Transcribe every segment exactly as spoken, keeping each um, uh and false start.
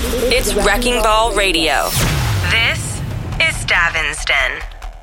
It's Wrecking Ball Radio. This is Stavin's Den.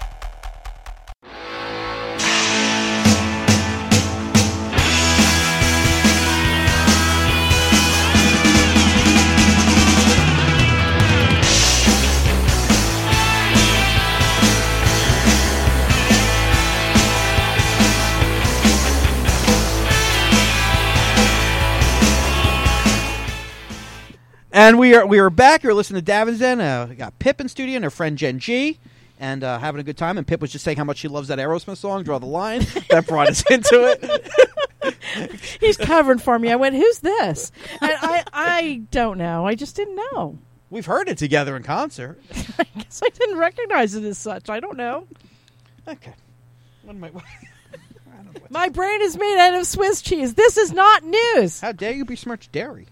And we are we are back. You're listening to Davin's Den. Uh, we got Pip in studio and her friend Jen G, and uh, having a good time. And Pip was just saying how much she loves that Aerosmith song, "Draw the Line." That brought us into it. He's covering for me. I went, "Who's this?" And I I don't know. I just didn't know. We've heard it together in concert. I guess I didn't recognize it as such. I don't know. Okay. What am I? I don't know what My brain is made out of Swiss cheese. This is not news. How dare you besmirch dairy?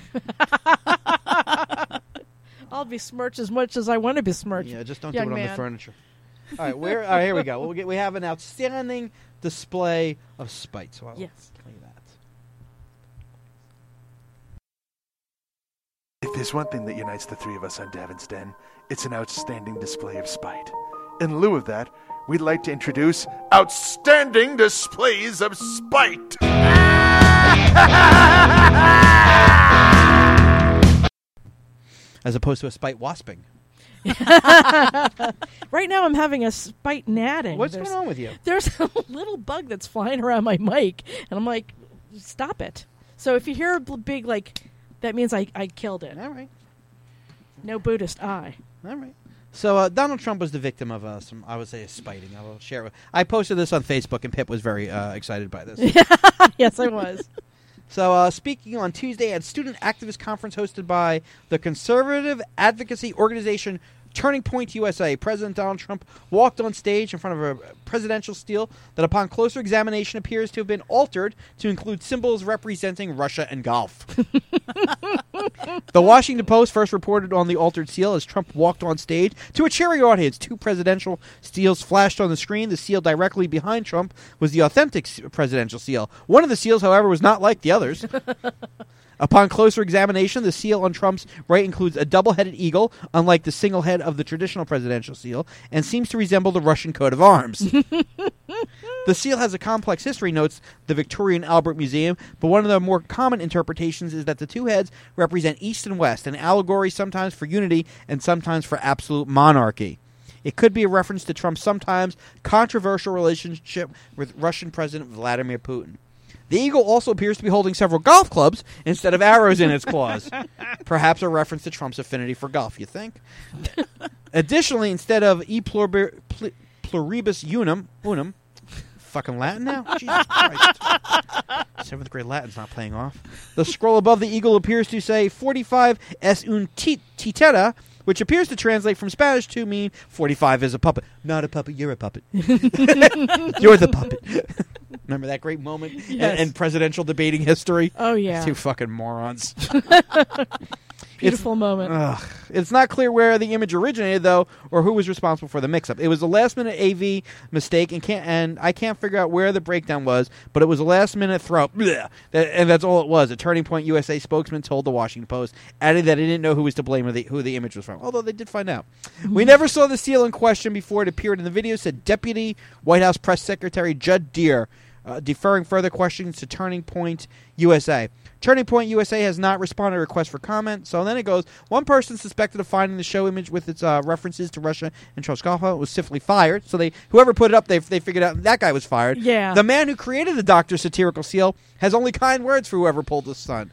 I'll besmirch as much as I want to besmirch. Yeah, just don't young do it on man. the furniture. All right, where? All right, here we go. We'll get, we have an outstanding display of spite. So I'll Yes. play that. If there's one thing that unites the three of us on Davin's Den, it's an outstanding display of spite. In lieu of that, we'd like to introduce Outstanding Displays of Spite. As opposed to a spite wasping. Right now I'm having a spite gnatting. What's There's- going on with you? There's a little bug that's flying around my mic, and I'm like, stop it. So if you hear a bl- big, like, that means I, I killed it. All right. No Buddhist eye. All right. So uh, Donald Trump was the victim of uh, some, I would say, spiting. I will share it. I posted this on Facebook, and Pip was very uh, excited by this. Yes, I was. So uh, speaking on Tuesday at student activist conference hosted by the conservative advocacy organization Turning Point U S A, President Donald Trump walked on stage in front of a presidential seal that upon closer examination appears to have been altered to include symbols representing Russia and golf. The Washington Post first reported on the altered seal as Trump walked on stage to a cheery audience. Two presidential seals flashed on the screen. The seal directly behind Trump was the authentic presidential seal. One of the seals, however, was not like the others. Upon closer examination, the seal on Trump's right includes a double-headed eagle, unlike the single head of the traditional presidential seal, and seems to resemble the Russian coat of arms. The seal has a complex history, notes the Victorian Albert Museum, but one of the more common interpretations is that the two heads represent East and West, an allegory sometimes for unity and sometimes for absolute monarchy. It could be a reference to Trump's sometimes controversial relationship with Russian President Vladimir Putin. The eagle also appears to be holding several golf clubs instead of arrows in its claws. Perhaps a reference to Trump's affinity for golf, you think? Additionally, instead of e pluribus, pluribus unum, unum, fucking Latin now? Jesus Christ. Seventh grade Latin's not paying off. The scroll above the eagle appears to say forty-five es un titera, which appears to translate from Spanish to mean forty-five is a puppet. Not a puppet, you're a puppet. You're the puppet. Remember that great moment Yes. in, in presidential debating history? Oh, yeah. Two fucking morons. Beautiful it's, moment. Ugh. It's not clear where the image originated, though, or who was responsible for the mix-up. It was a last-minute A V mistake, and can't and I can't figure out where the breakdown was, but it was a last-minute throw. Blech. That, and that's all it was. A Turning Point U S A spokesman told the Washington Post, adding that he didn't know who was to blame or the, who the image was from, although they did find out. We never saw the seal in question before it appeared in the video, said Deputy White House Press Secretary Judd Deere, uh, deferring further questions to Turning Point U S A. Turning Point U S A has not responded to requests for comment. So then it goes, one person suspected of finding the show image with its uh, references to Russia and Charles Golfa was swiftly fired. So they, whoever put it up, they they figured out that guy was fired. Yeah. The man who created the Doctor Satirical Seal has only kind words for whoever pulled the stunt.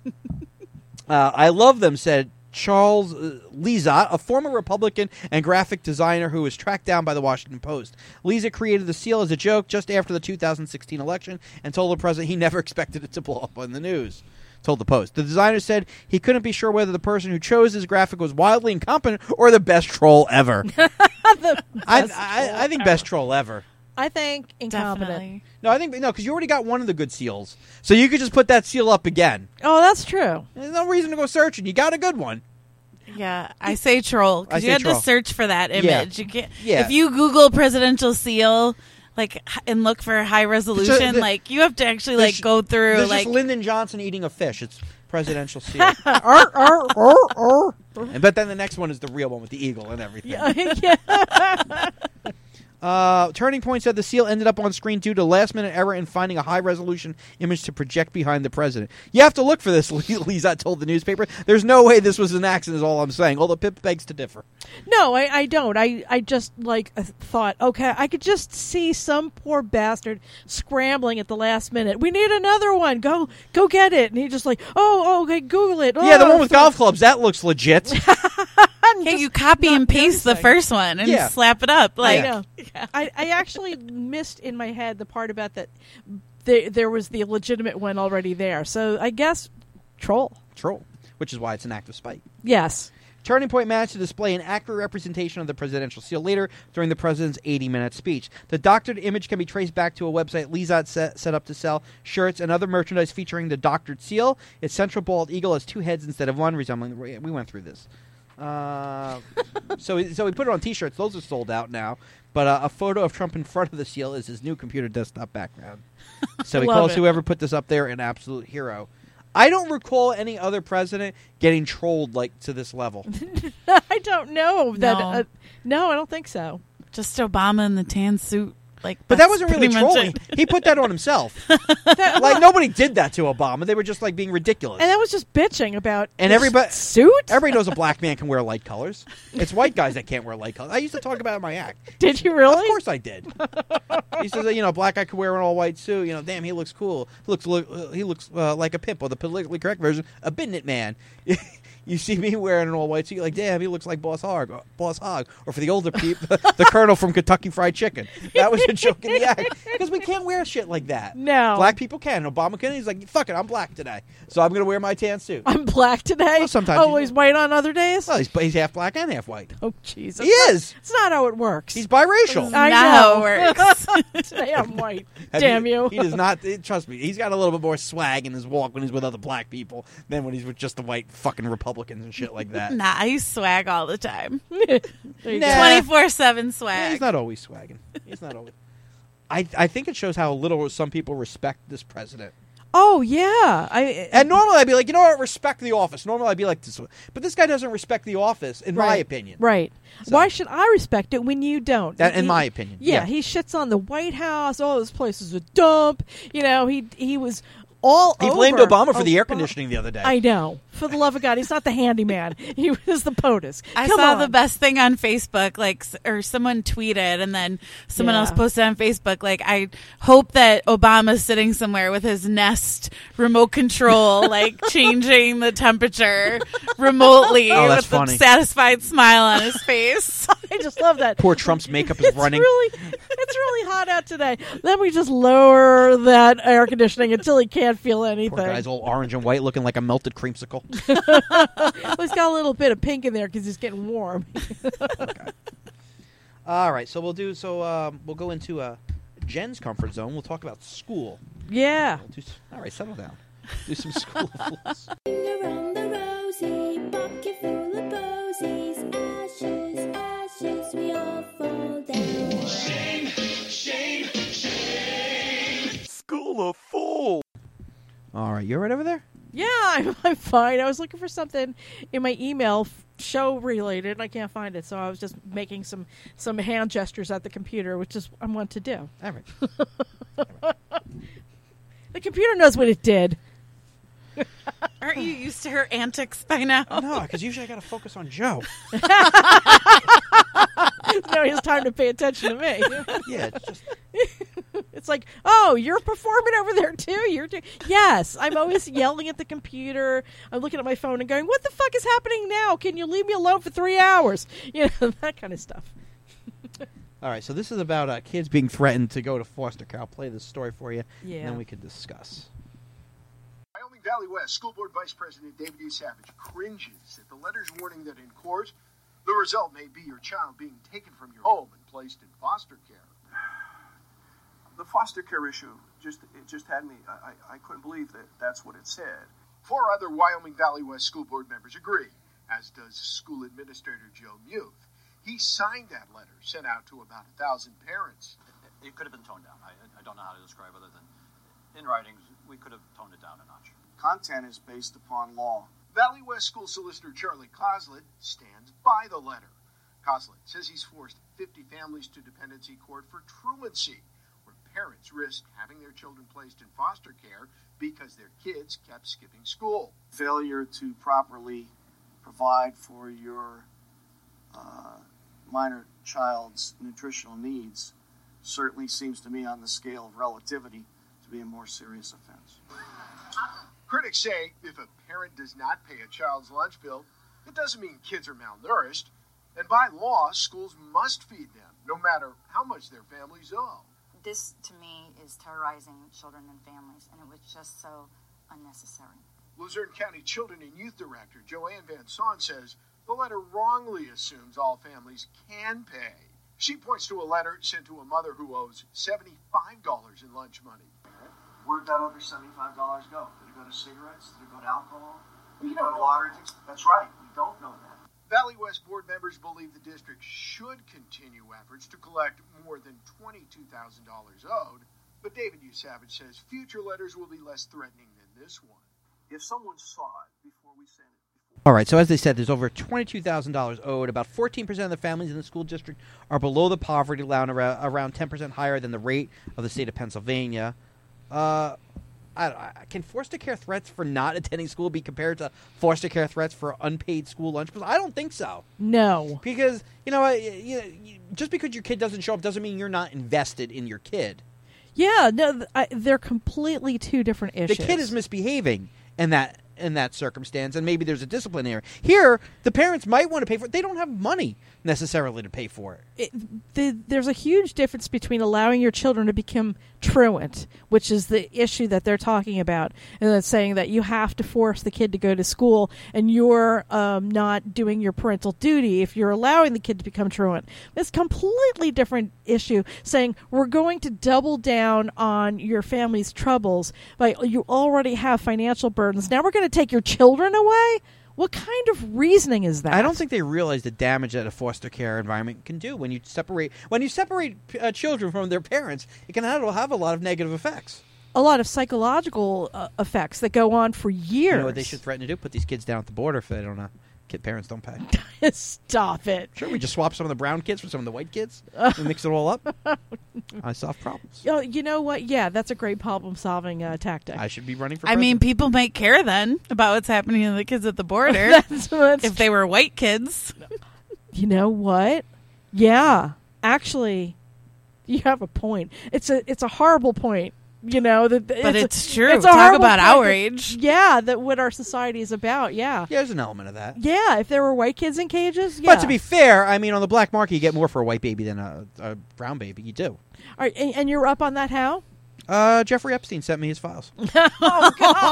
uh, I love them, said Charles uh, Liza, a former Republican and graphic designer who was tracked down by the Washington Post. Liza created the seal as a joke just after the two thousand sixteen election and told the president he never expected it to blow up on the news. Told the Post. The designer said he couldn't be sure whether the person who chose his graphic was wildly incompetent or the best troll ever. The I, best I, troll I think ever. best troll ever. I think incompetent. Definitely. No, I think no, because you already got one of the good seals, so you could just put that seal up again. Oh, that's true. There's no reason to go searching. You got a good one. Yeah, I say troll I because say you had troll. to search for that Yeah. image. You can't, Yeah. If you Google presidential seal, like, h- and look for high resolution, the- like you have to actually There's- like go through There's like. just Lyndon Johnson eating a fish. It's presidential seal. Arr, arr, arr, arr. And but then the next one is the real one with the eagle and everything. Yeah, yeah. Uh, Turning Point said the seal ended up on screen due to last-minute error in finding a high-resolution image to project behind the president. You have to look for this, Lisa told the newspaper. There's no way this was an accident is all I'm saying, although Pip begs to differ. No, I, I don't. I, I just, like, uh, thought, okay, I could just see some poor bastard scrambling at the last minute. We need another one. Go go get it. And he just like, oh, oh okay, Google it. Yeah, the Oh, one with so- golf clubs, that looks legit. Hey, just you copy not and paste the noticing. first one and Yeah. slap it up. Like, I know. I, I actually missed in my head the part about that there, there was the legitimate one already there. So I guess troll. Troll, which is why it's an act of spite. Yes. Turning Point managed to display an accurate representation of the presidential seal later during the president's eighty-minute speech. The doctored image can be traced back to a website Lizat set, set up to sell shirts and other merchandise featuring the doctored seal. Its central bald eagle has two heads instead of one, resembling... We went through this. Uh, so, so we put it on T-shirts. Those are sold out now. But uh, a photo of Trump in front of the seal is his new computer desktop background. So he Love calls it. whoever put this up there an absolute hero. I don't recall any other president getting trolled like to this level. I don't know. that. No. Uh, no, I don't think so. just Obama in the tan suit. Like, But that that's wasn't really pretty much trolling. it. He put that on himself. Like, nobody did that to Obama. They were just, like, being ridiculous. And that was just bitching about And his everybody- suit. Everybody knows a black man can wear light colors. It's white guys that can't wear light colors. I used to talk about it in my act. Did you really? Of course I did. He says, you know, a black guy could wear an all-white suit. You know, damn, he looks cool. He looks look, he looks uh, like a pimp, or the politically correct version, a Bidnet man. You see me wearing an all-white suit, you're like, damn, he looks like Boss Hog. Or Boss Hog. Or for the older people, the Colonel from Kentucky Fried Chicken. That was a joke in the act. Because we can't wear shit like that. No. Black people can. Obama can. He's like, fuck it, I'm black today. So I'm going to wear my tan suit. I'm black today. Well, sometimes oh, you- he's white on other days. Well, he's, he's half black and half white. Oh, Jesus. He is. It's not how it works. He's biracial. I Not know. how it works. Today I'm white. Have Damn you. He does not. eh, Trust me. He's got a little bit more swag in his walk when he's with other black people than when he's with just the white fucking Republicans and shit like that. Nah, I swag all the time. There you Nah. go. twenty-four seven Yeah, swag. he's not always swagging. He's not always. I I think it shows how little some people respect this president. Oh, yeah. I And normally I'd be like, you know what, respect the office. Normally I'd be like this, but this guy doesn't respect the office, in my Right. opinion. Right. So- Why should I respect it when you don't? That- in He- my opinion, Yeah, yeah. he shits on the White House. Oh, this place is a dump. You know, he he was all He over blamed Obama for the air Obama. conditioning the other day. I know. For the love of God, he's not the handyman. He was the POTUS. I Come saw on. the best thing on Facebook, like, s- or someone tweeted, and then someone Yeah. else posted on Facebook, like, I hope that Obama's sitting somewhere with his Nest remote control, like, changing the temperature remotely Oh, that's with funny. a satisfied smile on his face. I just love that. Poor Trump's makeup is It's running. really, it's really hot out today. Let me just lower that air conditioning until he can't feel anything. Poor guy's all orange and white, looking like a melted creamsicle. Well, he's got a little bit of pink in there because he's getting warm. All right, so we'll do. So um, we'll go into uh, Jen's comfort zone. We'll talk about school. Yeah. We'll do s- all right, settle down. Do some school fools. Around the rosy, bucket full of posies, ashes, ashes, we all fall down. School of Fools. All right, you all right over there? Yeah, I'm, I'm fine. I was looking for something in my email, f- show related, and I can't find it. So I was just making some, some hand gestures at the computer, which is I want to do. All right. The computer knows what it did. Aren't you used to her antics by now? No, because usually I got to focus on Joe. Now he has time to pay attention to me. Yeah, it's just It's like, oh, you're performing over there too. You're do- yes. I'm always yelling at the computer. I'm looking at my phone and going, "What the fuck is happening now? Can you leave me alone for three hours?" You know, that kind of stuff. all right. So this is about uh, kids being threatened to go to foster care. I'll play this story for you, Yeah. and then we can discuss. Wyoming Valley West School Board Vice President David E. Savage cringes at the letters warning that in court, the result may be your child being taken from your home and placed in foster care. The foster care issue just it just had me. I, I, I couldn't believe that that's what it said. Four other Wyoming Valley West School Board members agree, as does school administrator Joe Muth. He signed that letter sent out to about a thousand parents. It could have been toned down. I, I don't know how to describe other than in writings, we could have toned it down a notch. Content is based upon law. Valley West School Solicitor Charlie Coslett stands by the letter. Coslett says he's forced fifty families to dependency court for truancy, where parents risk having their children placed in foster care because their kids kept skipping school. Failure to properly provide for your uh, minor child's nutritional needs certainly seems to me, on the scale of relativity, to be a more serious offense. Critics say if a parent does not pay a child's lunch bill, it doesn't mean kids are malnourished. And by law, schools must feed them, no matter how much their families owe. This, to me, is terrorizing children and families, and it was just so unnecessary. Luzerne County Children and Youth Director Joanne Van Son says the letter wrongly assumes all families can pay. She points to a letter sent to a mother who owes seventy-five dollars in lunch money. Where'd that other seventy-five dollars go? Did it go to cigarettes? Did it go to alcohol? Did it go to lottery tickets? That's right. We don't know that. Valley West board members believe the district should continue efforts to collect more than twenty-two thousand dollars owed, but David U. Savage says future letters will be less threatening than this one. If someone saw it before we sent it, All right, so as they said, there's over twenty-two thousand dollars owed. About fourteen percent of the families in the school district are below the poverty line, around, around ten percent higher than the rate of the state of Pennsylvania. Uh, I, I, can foster care threats for not attending school be compared to foster care threats for unpaid school lunch bills? I don't think so. No. Because, you know, you, you, just because your kid doesn't show up doesn't mean you're not invested in your kid. Yeah, no, th- I, they're completely two different issues. The kid is misbehaving in that in that circumstance, and maybe there's a disciplinary. Here, the parents might want to pay for it. They don't have money necessarily to pay for it. it the, there's a huge difference between allowing your children to become truant, which is the issue that they're talking about, and then saying that you have to force the kid to go to school, and you're um, not doing your parental duty if you're allowing the kid to become truant. It's a completely different issue, saying we're going to double down on your family's troubles, but you already have financial burdens. Now we're going to take your children away? What kind of reasoning is that? I don't think they realize the damage that a foster care environment can do when you separate when you separate uh, children from their parents. It can have, have a lot of negative effects. A lot of psychological uh, effects that go on for years. You know what they should threaten to do? Put these kids down at the border if they don't know. Kid parents don't pay. Stop it. Sure, we just swap some of the brown kids for some of the white kids and mix it all up. I solve problems. Oh, you know what? Yeah, that's a great problem-solving uh, tactic. I should be running for I president. mean, people might care then about what's happening to the kids at the border. that's, that's if they were white kids. You know what? Yeah, actually, you have a point. It's a it's a horrible point. You know that, but it's, it's true. It's a Talk about point outrage. That, yeah, that what our society is about. Yeah, yeah, there's an element of that. Yeah, if there were white kids in cages. Yeah. But to be fair, I mean, on the black market, you get more for a white baby than a, a brown baby. You do. All right, and, and you're up on that? How? Uh, Jeffrey Epstein sent me his files. Oh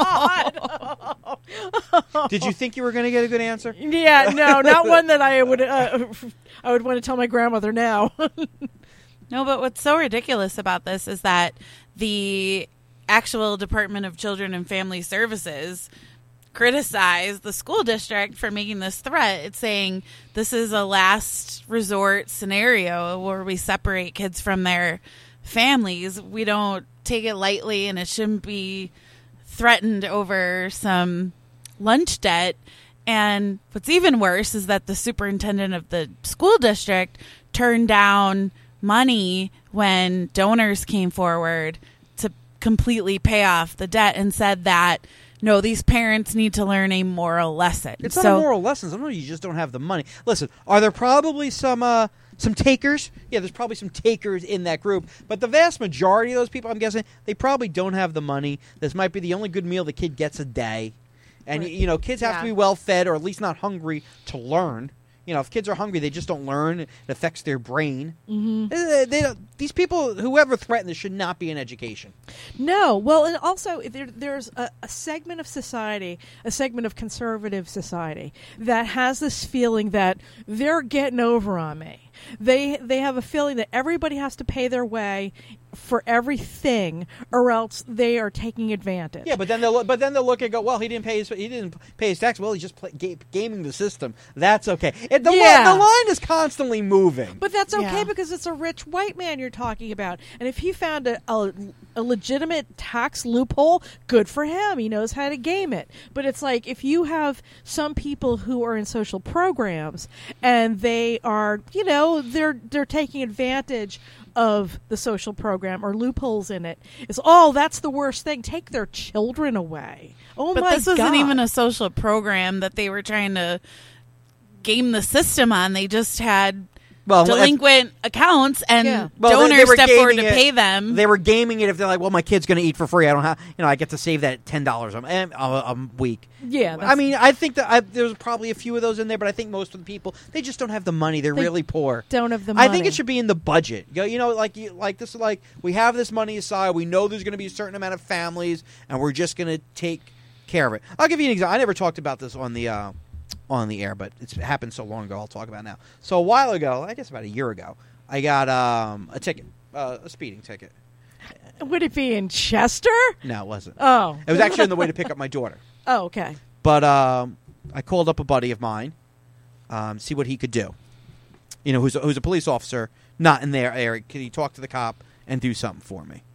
God! Did you think you were going to get a good answer? Yeah, no, not one that I would. Uh, I would want to tell my grandmother now. No, but what's so ridiculous about this is that the actual Department of Children and Family Services criticized the school district for making this threat. It's saying this is a last resort scenario where we separate kids from their families. We don't take it lightly, and it shouldn't be threatened over some lunch debt. And what's even worse is that the superintendent of the school district turned down money when donors came forward to completely pay off the debt and said that, no, these parents need to learn a moral lesson. It's so, not a moral lesson. Sometimes you just don't have the money. Listen, are there probably some uh, some takers? Yeah, there's probably some takers in that group. But the vast majority of those people, I'm guessing, they probably don't have the money. This might be the only good meal the kid gets a day. And, right. you know, kids have yeah. to be well fed or at least not hungry to learn. You know, if kids are hungry, they just don't learn. It affects their brain. Mm-hmm. They, they don't, these people, whoever threatened this, should not be in education. No. Well, and also there, there's a, a segment of society, a segment of conservative society, that has this feeling that they're getting over on me. They they have a feeling that everybody has to pay their way for everything, or else they are taking advantage. Yeah, but then they'll but then they'll look and go, well, he didn't pay his he didn't pay his tax. Well, he's just play, ga- gaming the system. That's okay. It, the, yeah. li- the line is constantly moving. But that's okay yeah. because it's a rich white man you're talking about, and if he found a, a a legitimate tax loophole, good for him. He knows how to game it. But it's like if you have some people who are in social programs and they are, you know, they're they're taking advantage of the social program or loopholes in it. It's oh, that's the worst thing. Take their children away. Oh but my god! This wasn't even a social program that they were trying to game the system on. They just had well, delinquent accounts and Yeah. Well, they- donors they were step forward to gaming it. pay them. They were gaming it if they're like, well, my kid's going to eat for free. I don't have, you know, I get to save that ten dollars a, a, a week. Yeah, I that's- mean, I think that I, there's probably a few of those in there, but I think most of the people, they just don't have the money. They're They really poor. don't have the I think money. it should be in the budget. You know, you know like you, like this is like we have this money aside. We know there's going to be a certain amount of families, and we're just going to take care of it. I'll give you an example. I never talked about this on the uh, on the air, but it's happened so long ago. I'll talk about it now. So a while ago, I guess about a year ago, I got um, a ticket, uh, a speeding ticket. Would it be in Chester? No, it wasn't. Oh, It was actually on the way to pick up my daughter. oh, okay. But um, I called up a buddy of mine, um, see what he could do. You know, who's a, who's a police officer, not in their area. Could he talk to the cop and do something for me?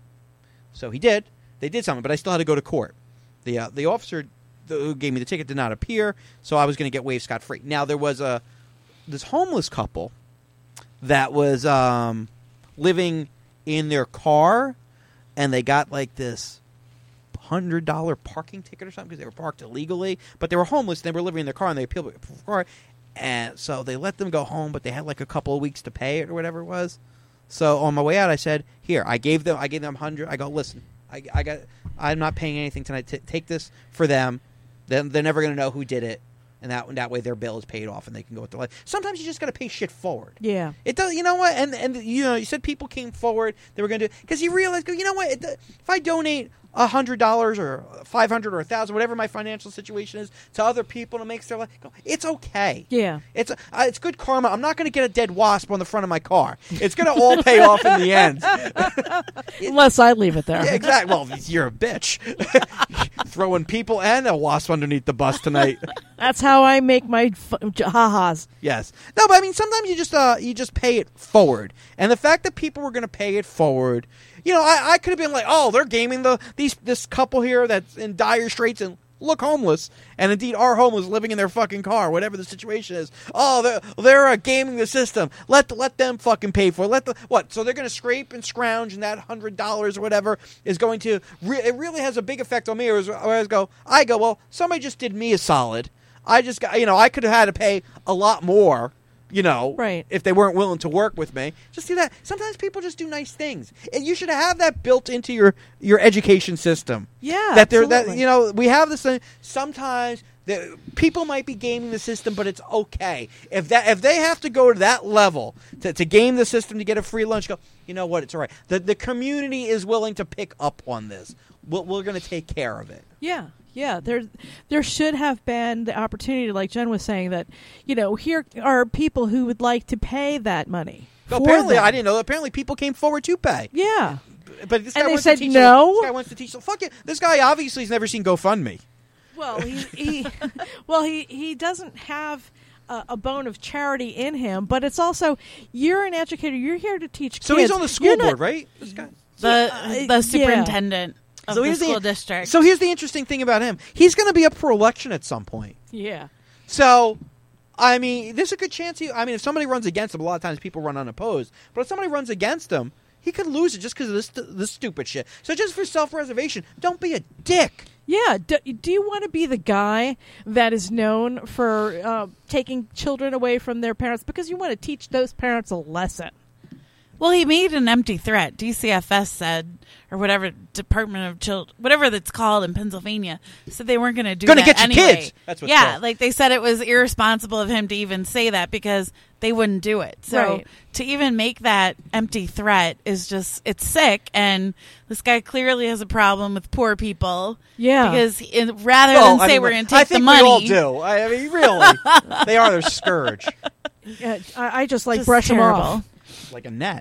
So he did. They did something, but I still had to go to court. The uh, the officer who gave me the ticket did not appear, so I was going to get waived scot free. Now there was a this homeless couple that was um, living in their car, and they got like this hundred dollar parking ticket or something because they were parked illegally, but they were homeless. And they were living in their car, and they appealed for it, and so they let them go home, but they had like a couple of weeks to pay it or whatever it was. So on my way out, I said, "Here, I gave them, I gave them hundred. I go, listen, I, I got, I'm not paying anything tonight. T- take this for them. Then they're never going to know who did it, and that that way their bill is paid off, and they can go with their life. Sometimes you just got to pay shit forward. Yeah. It does. You know what? And and you know, you said people came forward. They were going to do because you realize, go, you know what? It, if I donate a hundred dollars or five hundred or a thousand, whatever my financial situation is, to other people, and it makes their life go, it's okay. Yeah. It's uh, it's good karma. I'm not going to get a dead wasp on the front of my car. It's going to all pay off in the end. Unless I leave it there. Yeah, exactly. Well, you're a bitch. Throwing people and a wasp underneath the bus tonight. That's how I make my f- ha-has. Yes. No, but I mean, sometimes you just uh, you just pay it forward, and the fact that people were going to pay it forward, you know, I, I could have been like, oh, they're gaming the these this couple here that's in dire straits and look homeless, and indeed are homeless, living in their fucking car, whatever the situation is. Oh, they're they're uh, gaming the system. Let let them fucking pay for it. Let the what? So they're going to scrape and scrounge, and that hundred dollars or whatever is going to. Re- it really has a big effect on me. Whereas I go, I go, well, somebody just did me a solid. I just got, you know, I could have had to pay a lot more, you know, right, if they weren't willing to work with me. Just do that. Sometimes people just do nice things, and you should have that built into your, your education system. Yeah, that they're that absolutely. you know we have this thing. Sometimes the, people might be gaming the system, but it's okay if that if they have to go to that level to, to game the system to get a free lunch. Go, you know what? It's all right. The the community is willing to pick up on this. We're, we're going to take care of it. Yeah. Yeah, there there should have been the opportunity, like Jen was saying, that, you know, here are people who would like to pay that money. No, for apparently, them. I didn't know. Apparently, people came forward to pay. Yeah. But this And guy they wants said to teach no? This guy wants to teach. Fuck it. This guy obviously has never seen GoFundMe. Well, he, he well he he doesn't have a, a bone of charity in him, but it's also, you're an educator. You're here to teach kids. So he's on the school You're board, not- right? This guy. The Yeah, the uh, superintendent of So the here's the- school district. So here's the interesting thing about him. He's going to be up for election at some point. Yeah. So, I mean, there's a good chance he. I mean, if somebody runs against him, a lot of times people run unopposed. But if somebody runs against him, he could lose it just because of this this stupid shit. So just for self-preservation, don't be a dick. Yeah. Do, do you want to be the guy that is known for uh, taking children away from their parents because you want to teach those parents a lesson? Well, he made an empty threat. D C F S said, or whatever Department of Children, whatever that's called in Pennsylvania, said they weren't going to do Gonna that get your anyway. kids. That's what it's yeah, called. like they said it was irresponsible of him to even say that because they wouldn't do it. So Right. to even make that empty threat is just, it's sick. And this guy clearly has a problem with poor people. Yeah. Because in, rather Well, than I say mean, we're going to I take think the money. we all do. I, I mean, really, they are their scourge, Uh, I, I just like Just brush them terrible. off. like a net.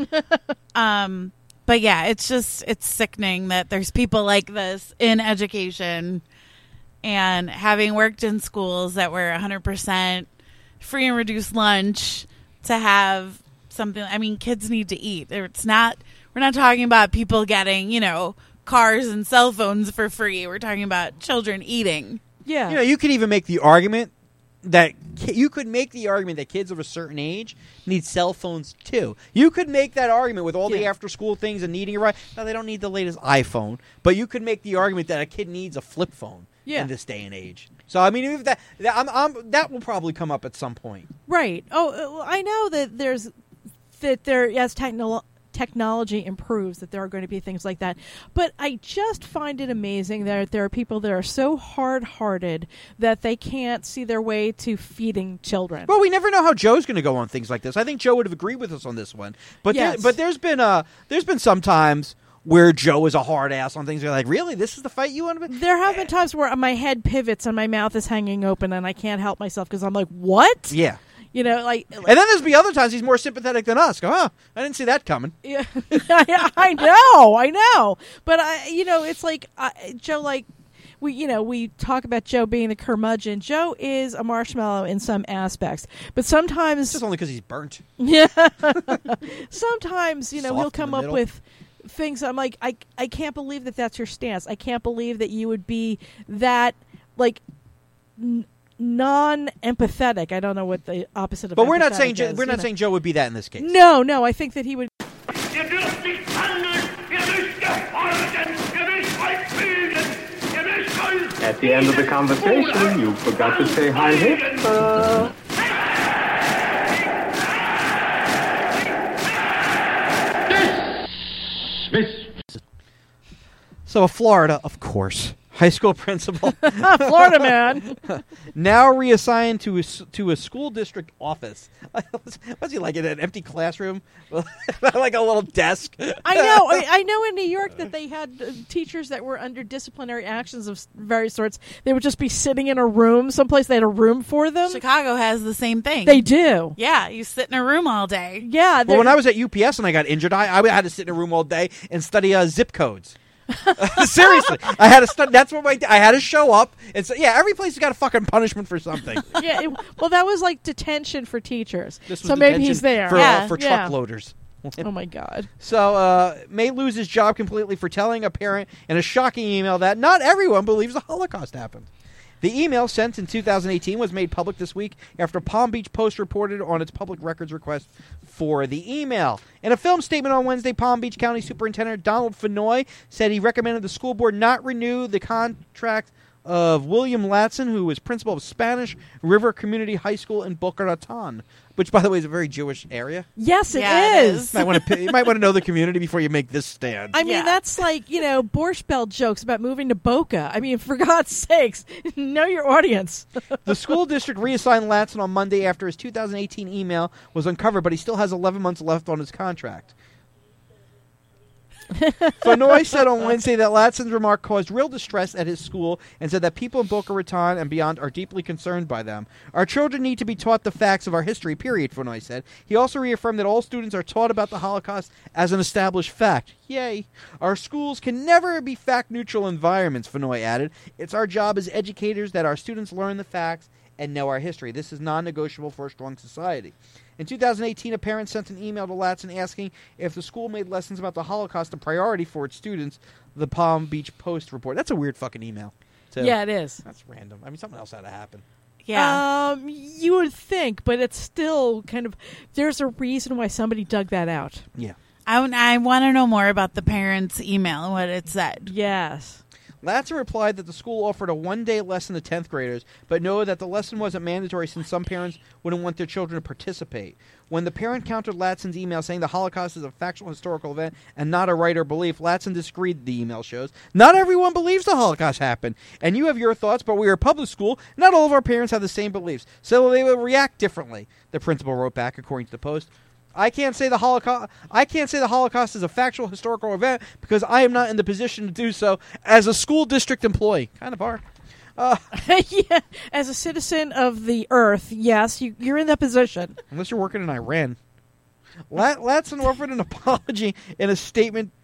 Um, but yeah, it's just, it's sickening that there's people like this in education, and having worked in schools that were one hundred percent free and reduced lunch, to have something, I mean, kids need to eat. It's not, We're not talking about people getting, you know, cars and cell phones for free. We're talking about children eating. Yeah. You know, you could even make the argument that ki- you could make the argument that kids of a certain age need cell phones too. You could make that argument with all the Yeah. after school things and needing a ride. Now they don't need the latest iPhone, but you could make the argument that a kid needs a flip phone Yeah. in this day and age. So I mean, if that that, I'm, I'm, that will probably come up at some point. Right. Oh, uh, well, I know that there's that there as technolo- technology improves that there are going to be things like that. But I just find it amazing that there are people that are so hard-hearted that they can't see their way to feeding children. Well, we never know how Joe's going to go on things like this. I think Joe would have agreed with us on this one. But Yes. there, but there's been uh there's been some times where Joe is a hard ass on things. You're like, really? This is the fight you want to be? There have been times where my head pivots and my mouth is hanging open and I can't help myself because I'm like, what? Yeah. You know, like, like And then there's be other times he's more sympathetic than us. Go, oh, I didn't see that coming. yeah, I, I know, I know. But I, you know, it's like uh, Joe, like we, you know, we talk about Joe being the curmudgeon. Joe is a marshmallow in some aspects, but sometimes It's just only because he's burnt. yeah, sometimes you know Soft he'll in come the up middle. with things. I'm like, I, I can't believe that that's your stance. I can't believe that you would be that like. N- non-empathetic. I don't know what the opposite of But we're not empathetic saying Joe, is, we're you not know. saying Joe would be that in this case. No, no, I think that he would. At the end of the conversation, you forgot to say hi, Hitler. So, a Florida, of course, high school principal, Florida man. now reassigned to a, s- to a school district office. What's he like in an empty classroom, like a little desk? I know. I, I know in New York that they had uh, teachers that were under disciplinary actions of s- various sorts. They would just be sitting in a room, someplace they had a room for them. Chicago has the same thing. They do. Yeah, you sit in a room all day. Yeah. Well, they're- when I was at U P S and I got injured, I, I had to sit in a room all day and study uh, zip codes. Seriously, I had to study. That's what my I had to show up and say, yeah, every place has got a fucking punishment for something. yeah. It, well, that was like detention for teachers. This was so maybe detention he's there. for, uh, yeah. for yeah. truck loaders. Oh my God. So, uh, may lose his job completely for telling a parent in a shocking email that not everyone believes the Holocaust happened. The email, sent in two thousand eighteen, was made public this week after Palm Beach Post reported on its public records request for the email. In a film statement on Wednesday, Palm Beach County Superintendent Donald Fenoy said he recommended the school board not renew the contract of William Latson, who was principal of Spanish River Community High School in Boca Raton, which, by the way, is a very Jewish area. Yes, it Yeah, it is. is. You might want to you might want to know the community before you make this stand. I mean, Yeah. that's like, you know, Borscht Belt jokes about moving to Boca. I mean, for God's sakes, know your audience. The school district reassigned Latson on Monday after his two thousand eighteen email was uncovered, but he still has eleven months left on his contract. Fenoy said on Wednesday that Latson's remark caused real distress at his school and said that people in Boca Raton and beyond are deeply concerned by them. Our children need to be taught the facts of our history, period, Fenoy said. He also reaffirmed that all students are taught about the Holocaust as an established fact. Yay. Our schools can never be fact-neutral environments, Fenoy added. It's our job as educators that our students learn the facts and know our history. This is non-negotiable for a strong society. In two thousand eighteen, a parent sent an email to Latson asking if the school made lessons about the Holocaust a priority for its students, the Palm Beach Post report. That's a weird fucking email. too. Yeah, it is. That's random. I mean, something else had to happen. Yeah. Um, you would think, but it's still kind of, there's a reason why somebody dug that out. Yeah. I, I want to know more about the parents' email and what it said. Yes. Latson replied that the school offered a one-day lesson to tenth graders, but noted that the lesson wasn't mandatory since some parents wouldn't want their children to participate. When the parent countered Latson's email saying the Holocaust is a factual historical event and not a right or belief, Latson disagreed, the email shows. Not everyone believes the Holocaust happened, and you have your thoughts, but we are a public school. Not all of our parents have the same beliefs, so they will react differently, the principal wrote back, according to the Post. I can't say the Holocaust. I can't say the Holocaust is a factual historical event because I am not in the position to do so as a school district employee. Kind of are. Uh, yeah. As a citizen of the earth, yes, you, you're in that position. unless you're working in Iran. Lat- Latson offered an apology in a statement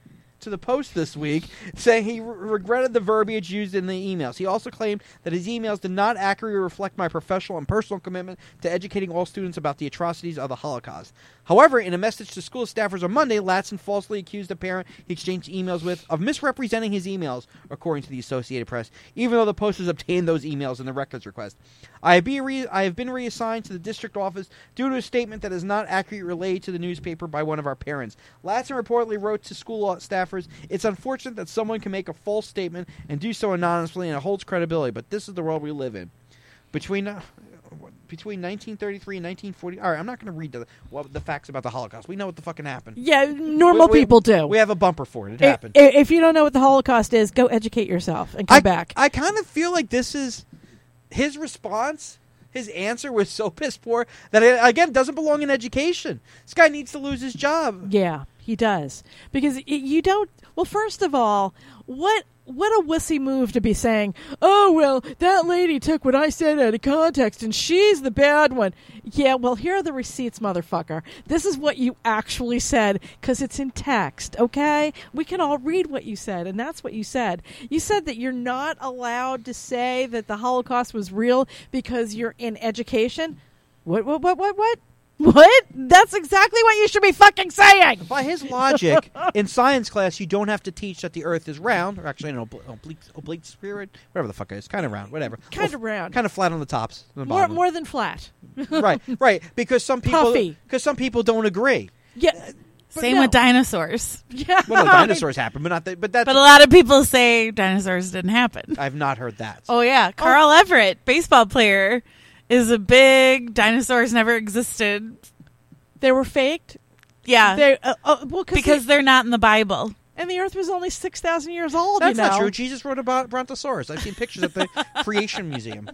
to the Post this week, saying he re- regretted the verbiage used in the emails. He also claimed that his emails did not accurately reflect my professional and personal commitment to educating all students about the atrocities of the Holocaust. However, in a message to school staffers on Monday, Latson falsely accused a parent he exchanged emails with of misrepresenting his emails, according to the Associated Press, even though the Post has obtained those emails in the records request. I have, be re- I have been reassigned to the district office due to a statement that is not accurately relayed to the newspaper by one of our parents. Latson reportedly wrote to school staffers, "It's unfortunate that someone can make a false statement and do so anonymously, and it holds credibility, but this is the world we live in." Between... Uh, Between nineteen thirty-three and nineteen forty... All right, I'm not going to read the, well, the facts about the Holocaust. We know what the fucking happened. Yeah, normal we, we, people do. We have a bumper for it. It I- happened. If you don't know what the Holocaust is, go educate yourself and come I, back. I kind of feel like this is... His response, his answer was so piss poor that, it, again, doesn't belong in education. This guy needs to lose his job. Yeah, he does. Because y- you don't... Well, first of all, what... What a wussy move to be saying, "Oh, well, that lady took what I said out of context and she's the bad one." Yeah, well, here are the receipts, motherfucker. This is what you actually said because it's in text, okay? We can all read what you said, and that's what you said. You said that you're not allowed to say that the Holocaust was real because you're in education. What, what, what, what, what? What? That's exactly what you should be fucking saying. By his logic, in science class, you don't have to teach that the Earth is round, or actually an obl- oblique, oblique sphere, whatever the fuck it is, kind of round, whatever. Kind Well, of round. Kind of flat on the tops. and the More, bottom. more than flat. right, right. Because some people, Puffy. because some people don't agree. Yeah. Same no. with dinosaurs. Yeah. Well, no, dinosaurs happen, but not. The, but that's. But a lot of people say dinosaurs didn't happen. I've not heard that. Oh, yeah. Carl Everett, baseball player, is a big dinosaurs never existed. They were faked. Yeah. They uh, uh, well, because they, they're not in the Bible. And the Earth was only six thousand years old. That's you know? not true. Jesus wrote about Brontosaurus. I've seen pictures at the Creation Museum.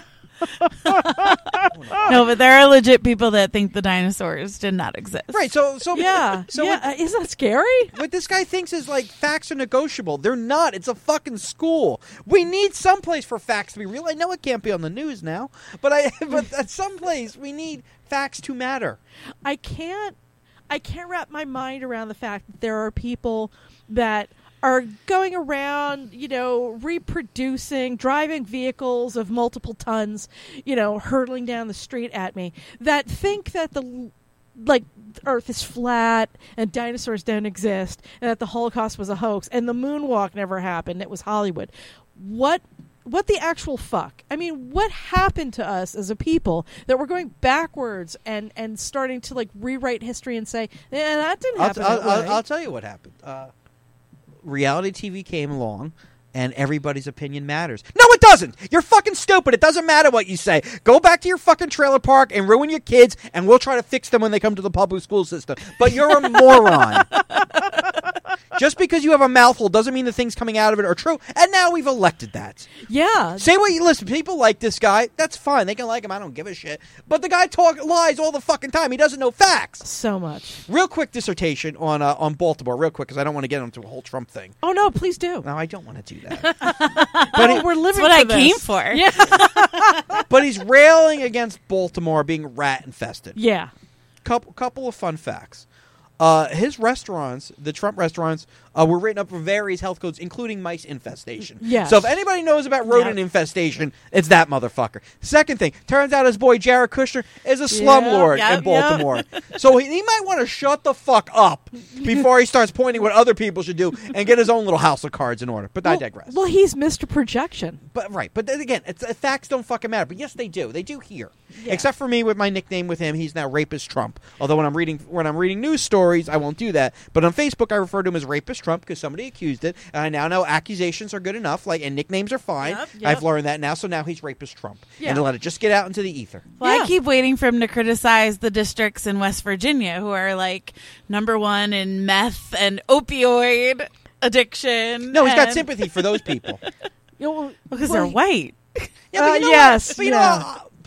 No, but there are legit people that think the dinosaurs did not exist. Right. So, so Yeah. So yeah. what, Uh, isn't that scary? what this guy thinks is like facts are negotiable. They're not. It's a fucking school. We need some place for facts to be real. I know it can't be on the news now, but I. But at some place we need facts to matter. I can't. I can't wrap my mind around the fact that there are people that are going around, you know, reproducing, driving vehicles of multiple tons, you know, hurtling down the street at me, that think that the, like, Earth is flat and dinosaurs don't exist and that the Holocaust was a hoax and the moonwalk never happened. It was Hollywood. What What the actual fuck? I mean, what happened to us as a people that we're going backwards and, and starting to, like, rewrite history and say, yeah, that didn't I'll, happen I'll, that way. I'll, I'll tell you what happened. Uh, reality T V came along, and everybody's opinion matters. No, it doesn't. You're fucking stupid. It doesn't matter what you say. Go back to your fucking trailer park and ruin your kids, and we'll try to fix them when they come to the public school system. But you're a moron. Just because you have a mouthful doesn't mean the things coming out of it are true. And now we've elected that. Yeah. Say what you listen. People like this guy. That's fine. They can like him. I don't give a shit. But the guy talk lies all the fucking time. He doesn't know facts. So much. Real quick dissertation on uh, on Baltimore. Real quick, because I don't want to get into a whole Trump thing. Oh, no, please do. No, I don't want to do that. But oh, we're living That's what for I this. came for. Yeah. But he's railing against Baltimore being rat infested. Yeah. Couple couple of fun facts. Uh, his restaurants, the Trump restaurants, uh, were written up for various health codes, including mice infestation. Yes. So if anybody knows about rodent Yep. infestation, it's that motherfucker. Second thing, turns out his boy Jared Kushner is a slumlord Yep, in yep. Baltimore. So he, he might want to shut the fuck up before he starts pointing what other people should do and get his own little house of cards in order. But I Well, digress. well, he's Mister Projection. But right, but then again, it's, uh, facts don't fucking matter. But yes, they do. They do here. Yeah. Except for me with my nickname with him, he's now Rapist Trump. Although when I'm reading when I'm reading news stories, I won't do that. But on Facebook, I refer to him as Rapist Trump because somebody accused it, and I now know accusations are good enough. Like and nicknames are fine. Yep, yep. I've learned that now. So now he's Rapist Trump, Yeah. and to let it just get out into the ether. Well, Yeah. I keep waiting for him to criticize the districts in West Virginia who are like number one in meth and opioid addiction. No, he's got and- sympathy for those people. You know, because well, they're white. Yeah, Uh, you know yes, what? But you yeah. know,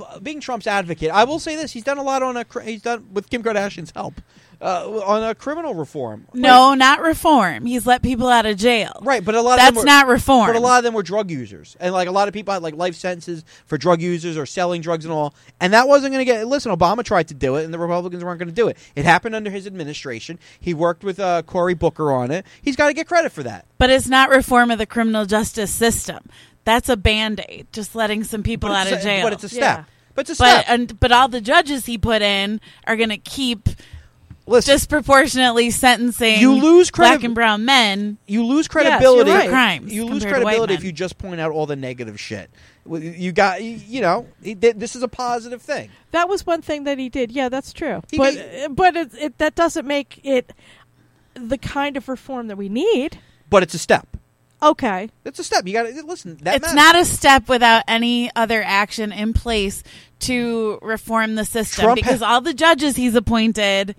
being Trump's advocate, I will say this: he's done a lot on a cr- he's done with Kim Kardashian's help uh, on a criminal reform. No, Like, not reform. He's let people out of jail. right, but a lot That's of them were, not reform. But a lot of them were drug users, and like a lot of people had like life sentences for drug users or selling drugs and all. And that wasn't going to get. Listen, Obama tried to do it, and the Republicans weren't going to do it. It happened under his administration. He worked with uh, Cory Booker on it. He's got to get credit for that. But it's not reform of the criminal justice system. That's a Band-Aid, just letting some people But out it's of a- jail. But it's a step. Yeah. But it's a But step. and, but all the judges he put in are going to keep Listen, disproportionately sentencing You lose credi- black and brown men you lose credibility. you're right. crimes. You lose compared to white credibility if men. you just point out all the negative shit. Well, You got, you you know, he did- this is a positive thing. That was one thing that he did. Yeah, that's true. He but made- but it, it, that doesn't make it the kind of reform that we need. But it's a step. Okay. It's a step. You got to listen. That It's matters. not a step without any other action in place to reform the system Trump because ha- all the judges he's appointed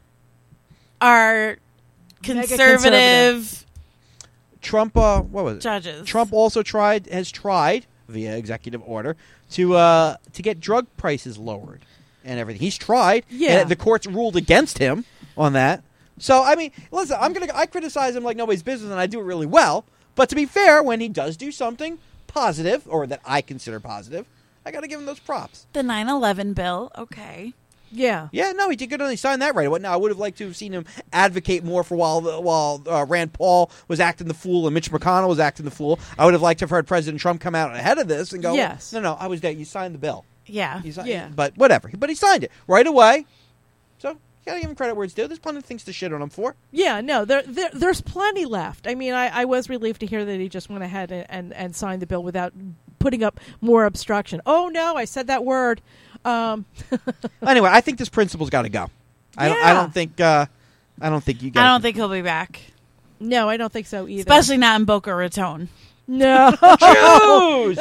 are Mega conservative, conservative. Trump. Uh, what was it? judges. Trump also tried has tried via executive order to uh, to get drug prices lowered and everything. He's tried. Yeah. And the courts ruled against him on that. So I mean, listen, I'm gonna I criticize him like nobody's business, and I do it really well. But to be fair, when he does do something positive or that I consider positive, I got to give him those props. The nine eleven bill, okay. Yeah. Yeah, no, he did good. He signed that right away. Now, I would have liked to have seen him advocate more for while the, while uh, Rand Paul was acting the fool and Mitch McConnell was acting the fool. I would have liked to have heard President Trump come out ahead of this and go, Yes. no, no, I was there. You signed the bill. Yeah. He si- Yeah. But whatever. But he signed it right away. So you got to give him credit where it's due. There's plenty of things to shit on him for. Yeah, no, there, there there's plenty left. I mean, I, I was relieved to hear that he just went ahead and, and, and signed the bill without putting up more obstruction. Oh, no, I said that word. Um, Anyway, I think this principal's got to go. I, don't, I Yeah. don't think. Uh, I don't think you guys. I don't think he'll be back. no, I don't think so either. Especially not in Boca Raton. No. Jews!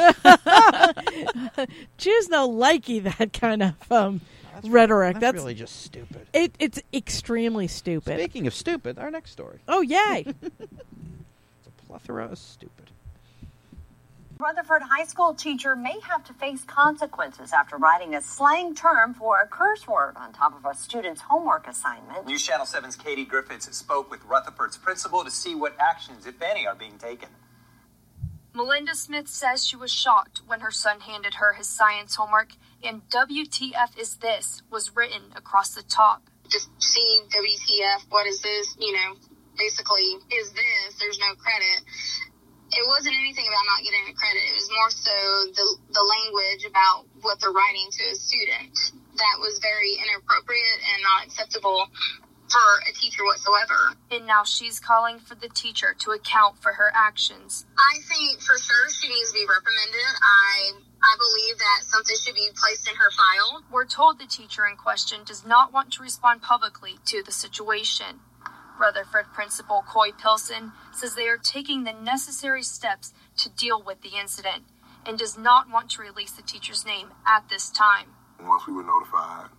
Jews no likey that kind of um, rhetoric. That's, That's, really just stupid. it, it's extremely stupid. Speaking of stupid, our next story. Oh, yay. It's a plethora of stupid. Rutherford High School teacher may have to face consequences after writing a slang term for a curse word on top of a student's homework assignment. News Channel seven's Katie Griffiths spoke with Rutherford's principal to see what actions, if any, are being taken. Melinda Smith says she was shocked when her son handed her his science homework and W T F is this was written across the top. Just see W T F, what is this, you know, basically, is this, there's no credit. It wasn't anything about not getting the credit. It was more so the the language about what they're writing to a student. That was very inappropriate and not acceptable for a teacher whatsoever. And now she's calling for the teacher to account for her actions. I think for sure she needs to be reprimanded. I I believe that something should be placed in her file. We're told the teacher in question does not want to respond publicly to the situation. Rutherford Principal Coy Pilson says they are taking the necessary steps to deal with the incident and does not want to release the teacher's name at this time. Once we were notified,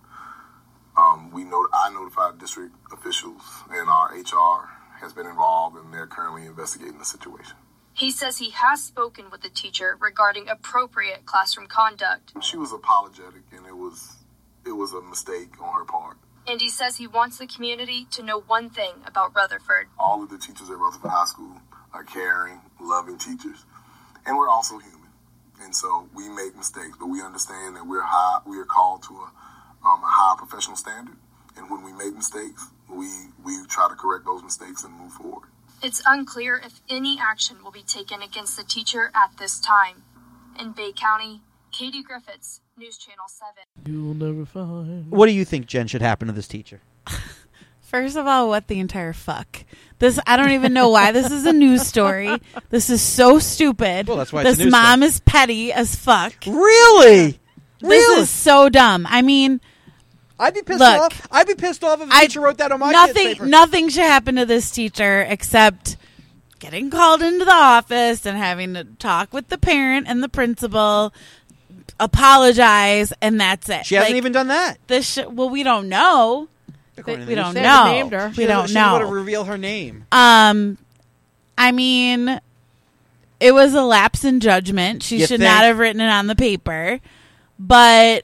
um, we not- I notified district officials, and our H R has been involved, and they're currently investigating the situation. He says he has spoken with the teacher regarding appropriate classroom conduct. She was apologetic, and it was it was a mistake on her part. And he says he wants the community to know one thing about Rutherford. All of the teachers at Rutherford High School are caring, loving teachers, and we're also human. And so we make mistakes, but we understand that we're high, we are called to a, um, a higher professional standard. And when we make mistakes, we, we try to correct those mistakes and move forward. It's unclear if any action will be taken against the teacher at this time. In Bay County, Katie Griffiths, News Channel seven. You'll never find. What do you think, Jen, should happen to this teacher? First of all, what the entire fuck? This I don't even know why this is a news story. This is so stupid. Well, that's why it's this a news mom story. is petty as fuck. Really? This Really? is so dumb. I mean, I'd be pissed Look, off. I'd be pissed off if a I- teacher wrote that on my kid's nothing paper. nothing should happen to this teacher except getting called into the office and having to talk with the parent and the principal, apologize, and that's it. She hasn't Like, even done that. This sh- well, we don't know. According to We the don't news. know. named her. She We doesn't- don't she doesn't want to know. reveal her name. Um, I mean, it was a lapse in judgment. She You should think? not have written it on the paper. but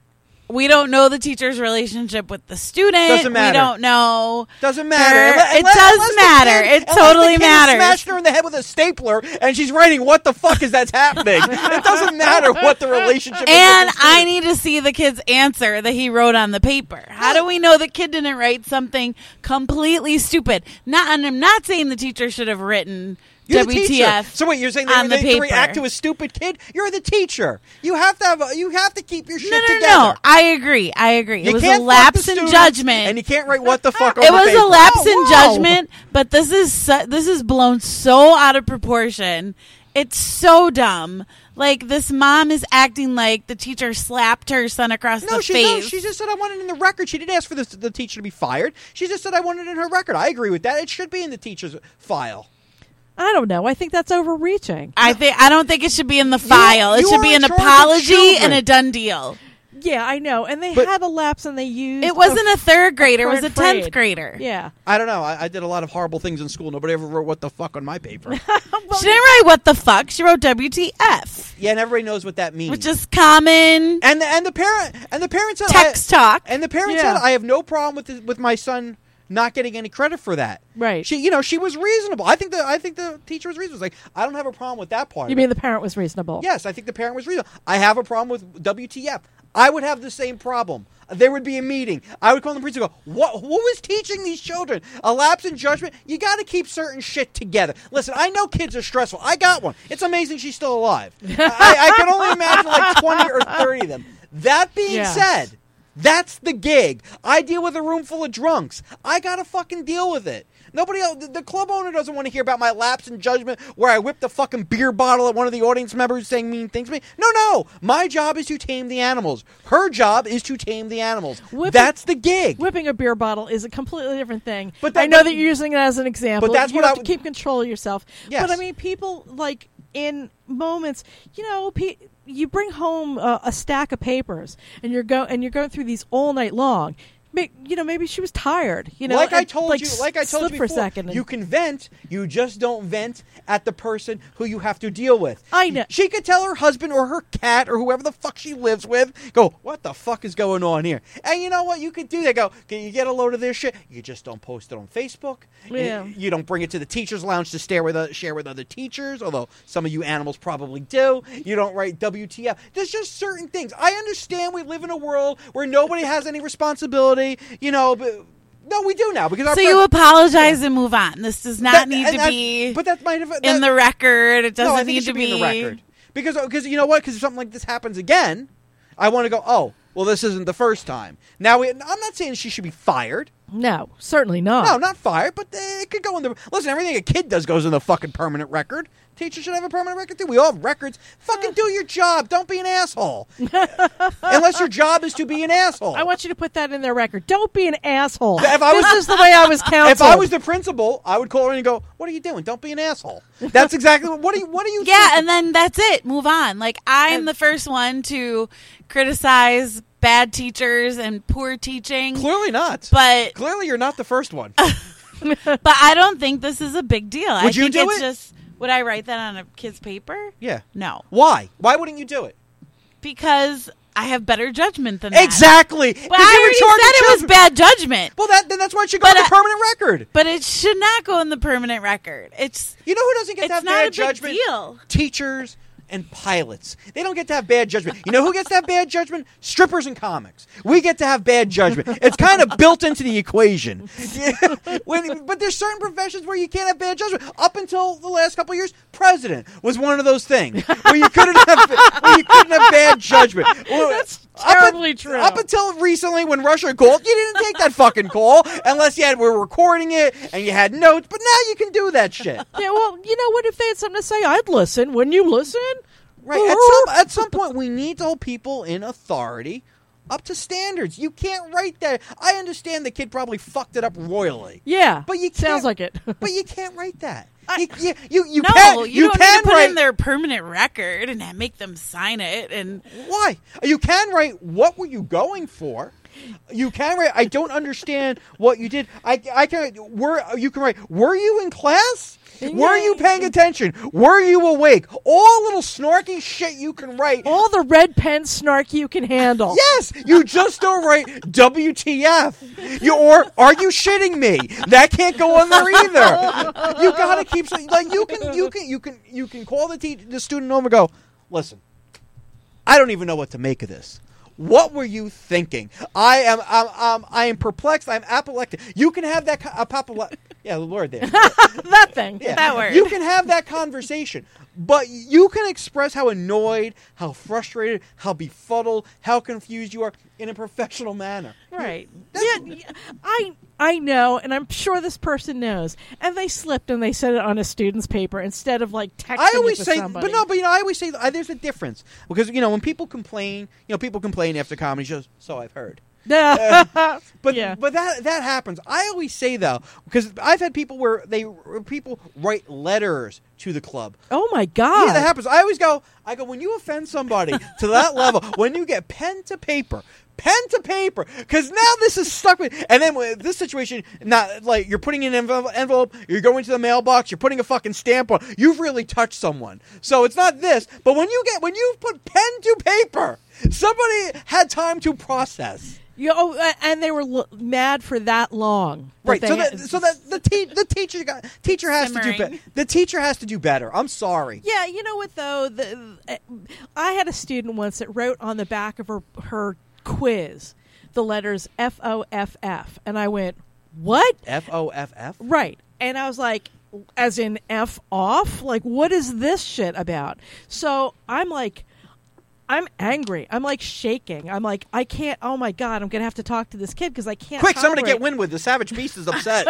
we don't know the teacher's relationship with the student. Doesn't matter. We don't know. Doesn't matter. her- Unless- It unless- does unless the matter. kid- It unless totally the kid matters. Smashed her in the head with a stapler, and she's writing, "What the fuck is that's happening?" It doesn't matter what the relationship. is And with the I student. need to see the kid's answer that he wrote on the paper. How do we know the kid didn't write something completely stupid? Not, and I'm not saying the teacher should have written You're W the T teacher. F. So wait, you're saying they, on the they paper. react to a stupid kid? You're the teacher. You have to have. A, you have to keep your shit No, no, together. no. I agree. I agree. You it was can't a fuck lapse the in students, judgment. and you can't write what the fuck. on It the was paper. a lapse in Oh, wow. judgment, but this is so, this is blown so out of proportion. It's so dumb. Like, this mom is acting like the teacher slapped her son across No, the she, face. no, she just said I wanted it in the record. She didn't ask for this, the teacher to be fired. She just said I wanted it in her record. I agree with that. It should be in the teacher's file. I don't know. I think that's overreaching. I think I don't think it should be in the file. you it should are be in an charge of apology children. and a done deal. Yeah, I know. And they But- had a lapse and they used. It wasn't a third grader. It was a current tenth grade. grader. Yeah. I don't know. I, I did a lot of horrible things in school. Nobody ever wrote what the fuck on my paper. She didn't write what the fuck. She wrote W T F, Yeah, and everybody knows what that means. which is common and the, and the parent and the parent said text I, talk. and the parent Yeah. said I have no problem with the, with my son not getting any credit for that. Right. She, you know, she was reasonable. I think the I think the teacher was reasonable. Like, I don't have a problem with that part. You of mean it. the parent was reasonable? Yes, I think the parent was reasonable. I have a problem with W T F. I would have the same problem. There would be a meeting. I would call the principal and go, what, who was teaching these children? A lapse in judgment? You got to keep certain shit together. Listen, I know kids are stressful. I got one. It's amazing she's still alive. I, I can only imagine like twenty or thirty of them. That being Yeah. said, that's the gig. I deal with a room full of drunks. I got to fucking deal with it. Nobody else, the, the club owner doesn't want to hear about my lapse in judgment where I whipped a fucking beer bottle at one of the audience members saying mean things to me. No, no. My job is to tame the animals. Her job is to tame the animals. Whipping- That's the gig. Whipping a beer bottle is a completely different thing. But But that- I know but- that you're using it as an example. But that's you what have I to keep control of yourself. Yes. But I mean, people like in moments, you know, pe- you bring home uh, a stack of papers and you're go and you're going through these all night long. May- You know, maybe she was tired. You know, like I and, told like, you, like I told slip you for before, a second. and- you can vent. You just don't vent at the person who you have to deal with. I know. She could tell her husband or her cat or whoever the fuck she lives with, go, what the fuck is going on here? And you know what? You could do that. Go, can you get a load of this shit? You just don't post it on Facebook. You- Yeah. You, don't bring it to the teacher's lounge to share with, uh, share with other teachers, although some of you animals probably do. You don't write W T F. There's just certain things. I understand we live in a world where nobody has any responsibility, you know, but no, we do now because our So pres- you apologize and move on. This does not That- need and to that's- be but that might have that, in the record. It doesn't no, I think need it should to be in the record because because you know what? Because if something like this happens again, I want to go. Oh, well, this isn't the first time. Now we, I'm not saying she should be fired. no, certainly not. No, not fired, but uh, it could go in the. Listen, everything a kid does goes in the fucking permanent record. Teachers should have a permanent record too. We all have records. Fucking do your job. Don't be an asshole. Unless your job is to be an asshole. I want you to put that in their record. Don't be an asshole. If I was- this is the way I was counseled. If I was the principal, I would call her and go, "What are you doing? Don't be an asshole." That's exactly what. What are you? What are you? Yeah, thinking? and then that's it. Move on. Like, I'm the first one to criticize bad teachers and poor teaching. Clearly not. But Clearly, you're not the first one. but I don't think this is a big deal. I Would you think do it's it? just would I write that on a kid's paper? Yeah. No. Why? Why wouldn't you do it? Because I have better judgment than that. Exactly. But 'Cause I you're in already charge of said it was children. bad judgment. Well, that then that's why it should go But on the I- permanent record. But it should not go in the permanent record. It's You know who doesn't get it's to have not bad a big judgment? deal. Teachers and pilots. They don't get to have bad judgment. You know who gets to have bad judgment? Strippers and comics. We get to have bad judgment. It's kind of built into the equation. when, but there's certain professions where you can't have bad judgment. Up until the last couple of years, president was one of those things where you couldn't have where you couldn't have bad judgment. Well, That's up un- terribly true. Up until recently, when Russia called, you didn't take that fucking call unless you had were recording it and you had notes. But now you can do that shit. Yeah, well, you know what? If they had something to say, I'd listen. Wouldn't you listen? Right. At some at some point, we need to hold people in authority up to standards. You can't write that. I understand the kid probably fucked it up royally. Yeah, but you sounds can't- like it. But you can't write that. You you you, you no, can you, don't can need to put write in their permanent record and make them sign it. And why you can write what were you going for. You can write. I don't understand what you did. I I can were you can write. Were you in class? Were you paying attention? Were you awake? All little snarky shit you can write. All the red pen snark you can handle. Yes, you just don't write W T F. You, or are you shitting me? That can't go on there either. You gotta keep like you can you can you can you can call the te- the student over and go, listen, I don't even know what to make of this. What were you thinking? I am I'm, I'm, I am perplexed. I'm apoplectic. You can have that co- apoplectic. Yeah, the Lord there. That thing. Yeah. That word. You can have that conversation, but you can express how annoyed, how frustrated, how befuddled, how confused you are in a professional manner. Right. Yeah, yeah, I I know, and I'm sure this person knows. And they slipped and they said it on a student's paper instead of like texting I always it to say, somebody. but no, but you know, I always say uh, there's a difference because you know when people complain, you know, people complain after comedy shows. So I've heard. Uh, but Yeah. but that that happens. I always say though, because I've had people where they where people write letters to the club. Oh my God. Yeah, that happens. I always go. I go when you offend somebody to that level, when you get pen to paper. Pen to paper, because now this is stuck with. And then with this situation, not like you're putting in an envelope, envelope, you're going to the mailbox, you're putting a fucking stamp on. You've really touched someone, so it's not this. But when you get when you put pen to paper, somebody had time to process. You know, uh, and they were l- mad for that long. that Right, they so had- that so that the te- the teacher got, teacher has to do Simmering. better. The teacher has to do better. I'm sorry. Yeah, you know what though? The, uh, I had a student once that wrote on the back of her her quiz the letters F O F F, and I went, "What?" F O F F. Right, and I was like, "As in F off? Like, what is this shit about?" So I'm like. I'm angry. I'm like shaking. I'm like, I can't. Oh my God! I'm gonna have to talk to this kid because I can't. Quick, somebody tolerate- get Winwood. The savage beast is upset.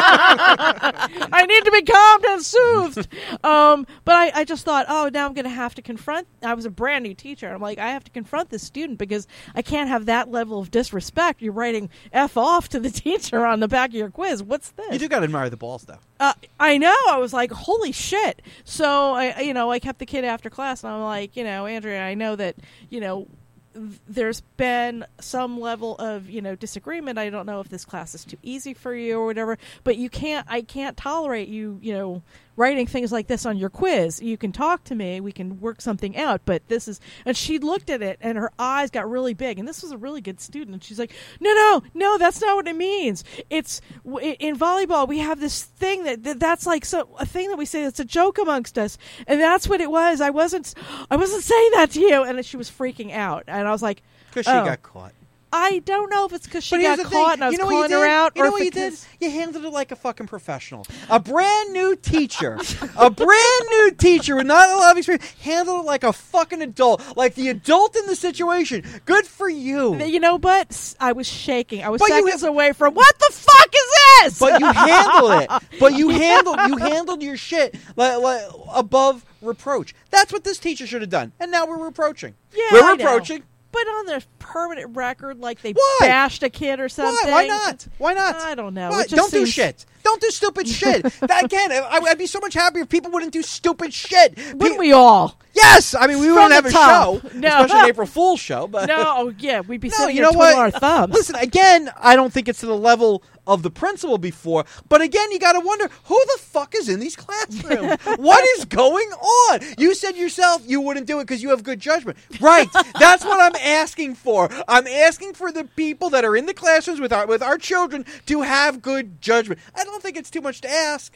I need to be calmed and soothed. Um, but I, I just thought, oh, now I'm going to have to confront. I was a brand new teacher. I'm like, I have to confront this student because I can't have that level of disrespect. You're writing F off to the teacher on the back of your quiz. What's this? You do got to admire the balls, though. Uh, I know. I was like, holy shit. So, I, you know, I kept the kid after class, and I'm like, you know, Andrea, I know that, you know, th- there's been some level of, you know, disagreement. I don't know if this class is too easy for you or whatever, but you can't, I can't tolerate you, you know, writing things like this on your quiz. You can talk to me. We can work something out, but this is, and she looked at it and her eyes got really big, and this was a really good student. And she's like, no, no, no, that's not what it means. It's w- in volleyball, we have this thing that, that that's like so a thing that we say that's a joke amongst us. And that's what it was. I wasn't, I wasn't saying that to you. And she was freaking out. And I was like, Because she oh. got caught. I don't know if it's because she But got here's the caught thing. and I was you know what you calling her did? out. You or know what if you did? because- You handled it like a fucking professional. A brand new teacher, a brand new teacher with not a lot of experience, handled it like a fucking adult, like the adult in the situation. Good for you. You know, but I was shaking. I was But you seconds away from what the fuck is this? But you handled it. But you handled you handled your shit like, like above reproach. That's what this teacher should have done. And now we're reproaching. Yeah, we're I know. reproaching. But on their permanent record, like they Why? bashed a kid or something. Why? Why not? Why not? I don't know. Why? It just Don't do seems- shit. Don't do stupid shit. That, again, I, I'd be so much happier if people wouldn't do stupid shit. Wouldn't we all? Yes. I mean, we From wouldn't the have a top. show, No. especially an April Fool's show. But No, yeah, we'd be no, sitting you here know twiddling what? our thumbs. Listen, again, I don't think it's to the level of the principal before. But again, you got to wonder, who the fuck is in these classrooms? What is going on? You said yourself you wouldn't do it because you have good judgment. Right. That's what I'm asking for. I'm asking for the people that are in the classrooms with our with our children to have good judgment. I don't think it's too much to ask.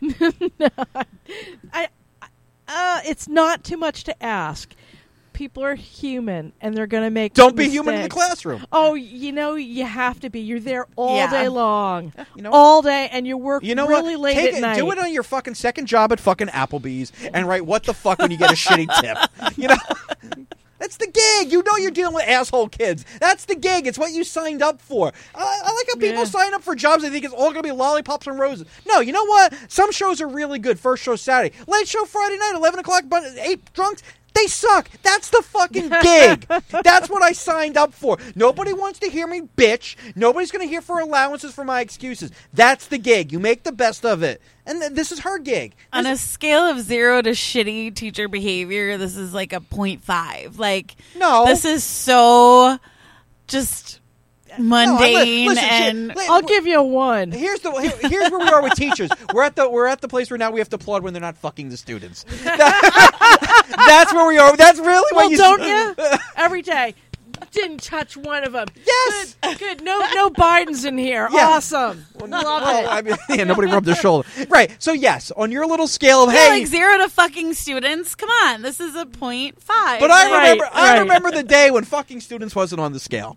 I, uh, it's not too much to ask. People are human, and they're going to make Don't be human in the mistakes. classroom. Oh, you know, you have to be. You're there all Yeah. day long. You know all day, and you work You know really what? late Take at it, night. do it on your fucking second job at fucking Applebee's and write what the fuck when you get a shitty tip. You know? That's the gig. You know you're dealing with asshole kids. That's the gig. It's what you signed up for. I, I like how people Yeah. sign up for jobs they think it's all going to be lollipops and roses. No, you know what? Some shows are really good. First show Saturday. Late show Friday night, eleven o'clock, but eight drunks. They suck. That's the fucking gig. That's what I signed up for. Nobody wants to hear me bitch. Nobody's going to hear for allowances for my excuses. That's the gig. You make the best of it. And th- this is her gig. On a scale of zero to shitty teacher behavior, this is like a point five. Like, No. this is so just mundane listen, and shit, I'll give you a one. Here's the here- here's where we are with teachers. We're at the we're at the place where now we have to applaud when they're not fucking the students. That's where we are. That's really Well, what you don't you? Every day. Didn't touch one of them. Yes. Good. good. No, no Bidens in here. Yeah. Awesome. Love Well, it. I mean, yeah, nobody rubbed their shoulder. Right. So yes, on your little scale of Yeah, hey, like zero to fucking students. Come on, this is a point five. but I Right, remember I right. remember the day when fucking students wasn't on the scale.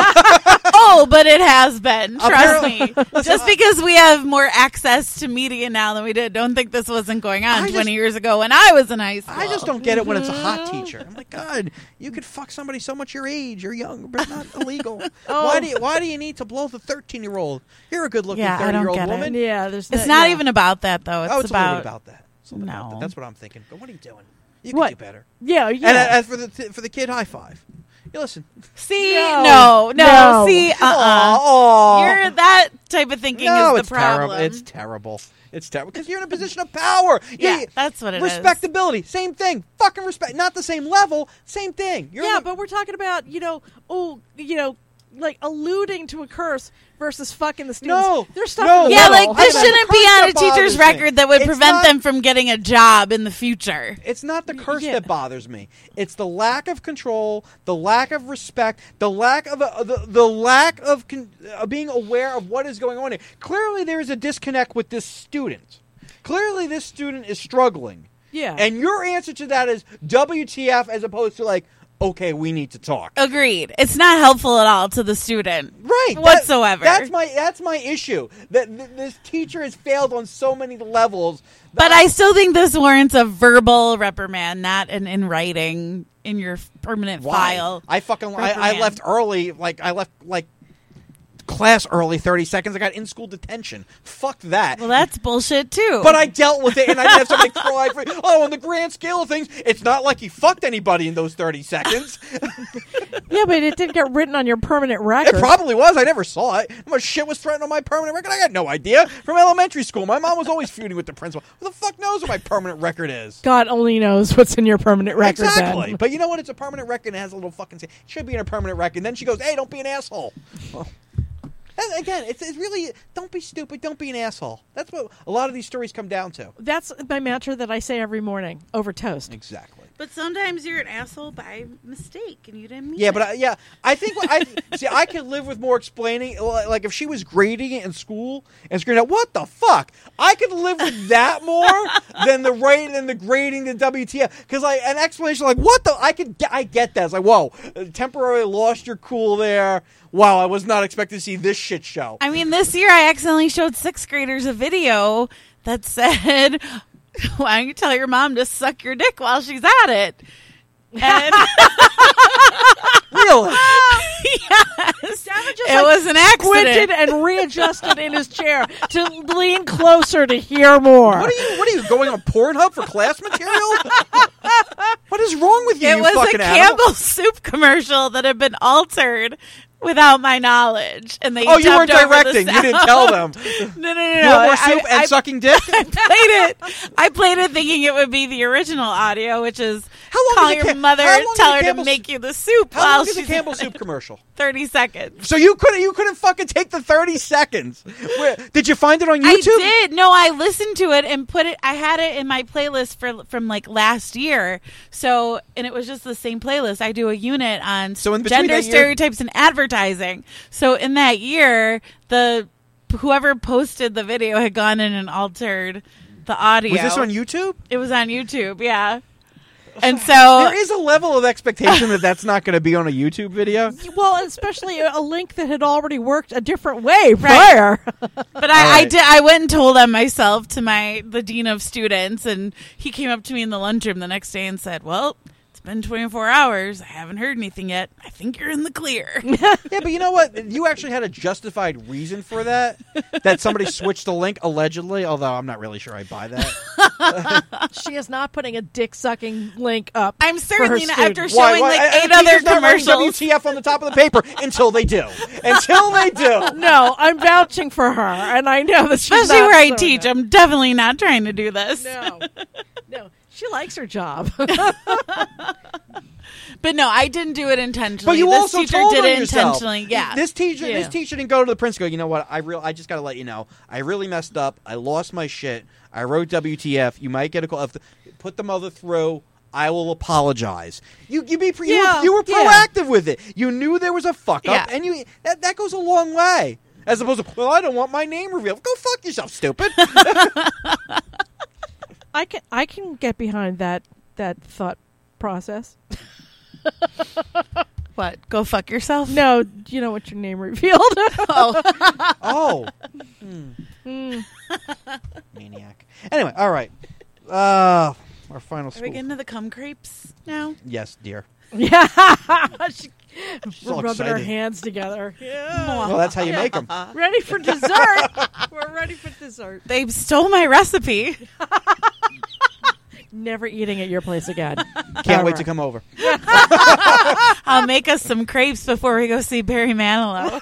Oh, but it has been. Trust me. Apparently- Just because we have more access to media now than we did, don't think this wasn't going on I just- twenty years ago when I was in high school. I just don't get it when it's a hot teacher. I'm like, God, you could fuck somebody so much your age. You're young, but not illegal. Oh. Why do you, why do you need to blow the thirteen year old? You're a good looking Yeah, I thirty don't year old get it. woman. Yeah, there's It's no- not yeah. even about that, though. It's, Oh, it's about, a little bit about that. It's a little bit about No. that. That's what I'm thinking. But what are you doing? You can What? do better. Yeah, yeah. And uh, as for the for the kid, high five. You listen. See, No. no, no, No. see, uh, uh Aw. You're that type of thinking No, is it's the problem. terrible. It's terrible. It's terrible because you're in a position of power. Yeah, that's what it is. Respectability, same thing. Fucking respect, not the same level, same thing. You're yeah, in- but we're talking about, you know, oh, you know, like alluding to a curse versus fucking the students. No, There's stuff no. in the Yeah, middle. like this Hold on. shouldn't The be curse on a that teacher's bothers me. record that would It's prevent not- them from getting a job in the future. It's not the curse Yeah. that bothers me. It's the lack of control, the lack of respect, the lack of uh, the the lack of con- uh, being aware of what is going on here. Clearly, there is a disconnect with this student. Clearly, this student is struggling. Yeah. And your answer to that is W T F as opposed to like, okay, we need to talk. Agreed. It's not helpful at all to the student. Right. that- Whatsoever. that's my that's my issue. That th- this teacher has failed on so many levels. But I still think this warrants a verbal reprimand, not an in writing in your permanent Why? file. I fucking I, I reprimand. left early. Like I left like class early, thirty seconds. I got in school detention. Fuck that. Well, that's bullshit too. But I dealt with it, and I didn't have somebody cry for. Oh, on the grand scale of things, it's not like he fucked anybody in those thirty seconds. Yeah, but it didn't get written on your permanent record. It probably was. I never saw it. How much shit was threatened on my permanent record? I got no idea. From elementary school, my mom was always feuding with the principal. Who the fuck knows what my permanent record is? God only knows what's in your permanent record. Exactly. Then. But you know what? It's a permanent record and it has a little fucking... It should be in a permanent record. And then she goes, hey, don't be an asshole. Well, and again, it's, it's really... Don't be stupid. Don't be an asshole. That's what a lot of these stories come down to. That's my mantra that I say every morning over toast. Exactly. But sometimes you're an asshole by mistake, and you didn't mean Yeah, it. but I, yeah, I think I see. I could live with more explaining. Like if she was grading it in school and screaming out, "What the fuck?" I could live with that more than the rate than the grading the W T F. Because like an explanation like, "What the?" I could get. I get that. It's like, whoa, temporarily lost your cool there. Wow, I was not expecting to see this shit show. I mean, this year I accidentally showed sixth graders a video that said, "Why don't you tell your mom to suck your dick while she's at it?" And really? Yes. Savage just, It like, was an squinted accident. and readjusted in his chair to lean closer to hear more. What are you? What are you going on Pornhub for class material? What is wrong with you? It you was a fucking animal? Campbell soup commercial that had been altered without my knowledge, and they Oh, you weren't dubbed over the directing. You didn't tell them. No, no, no, You no. want more I- soup and I- sucking dick? I played it. I played it thinking it would be the original audio, which is How long call is a your ca- mother, how long is tell a her to Campbell make you the soup How while long is a she's Campbell soup commercial? thirty seconds. So you couldn't you couldn't fucking take the thirty seconds. Where, did you find it on YouTube? I did. No, I listened to it and put it. I had it in my playlist for from like last year. So, and it was just the same playlist. I do a unit on So in between gender that year- stereotypes in advertising. So in that year, the whoever posted the video had gone in and altered the audio. Was this on YouTube? It was on YouTube. Yeah. And so There is a level of expectation that that's not going to be on a YouTube video. Well, especially a, a link that had already worked a different way Right. prior. But I, I right. did. I went and told on myself to my the dean of students, and he came up to me in the lunchroom the next day and said, "Well, it's been twenty-four hours. I haven't heard anything yet. I think you're in the clear." Yeah, but you know what? You actually had a justified reason for that. That somebody switched the link allegedly. Although I'm not really sure I buy that. She is not putting a dick sucking link up. I'm certainly her not after students. showing like I- I- eight the other teacher's not writing commercials. W T F on the top of the paper until they do. Until they do. No, I'm vouching for her, and I know that she's Especially not where I doing teach, it. I'm definitely not trying to do this. No, no, she likes her job. But no, I didn't do it intentionally. But you this also teacher told did on it yourself. intentionally. Yeah. This teacher, Yeah. this teacher didn't go to the principal. You know what? I real, I just got to let you know. I really messed up. I lost my shit. I wrote W T F. You might get a call. If the, put the mother through. I will apologize. You you be you, Yeah, were, you were yeah. proactive with it. You knew there was a fuck up, Yeah. and you that that goes a long way. As opposed to, well, I don't want my name revealed. Go fuck yourself, stupid. I can I can get behind that that thought process. What? Go fuck yourself? No, you know what your name revealed. Oh. Oh. Hmm. Mm. Maniac. Anyway, all right. Uh, our final Are school. we getting to the cum creeps now? Yes, dear. Yeah. She- all We're rubbing our excited. hands together. Yeah. Well, that's how you make them. Ready for dessert. We're ready for dessert. They stole my recipe. Never eating at your place again. Can't wait Ever. to come over. I'll make us some crepes before we go see Barry Manilow.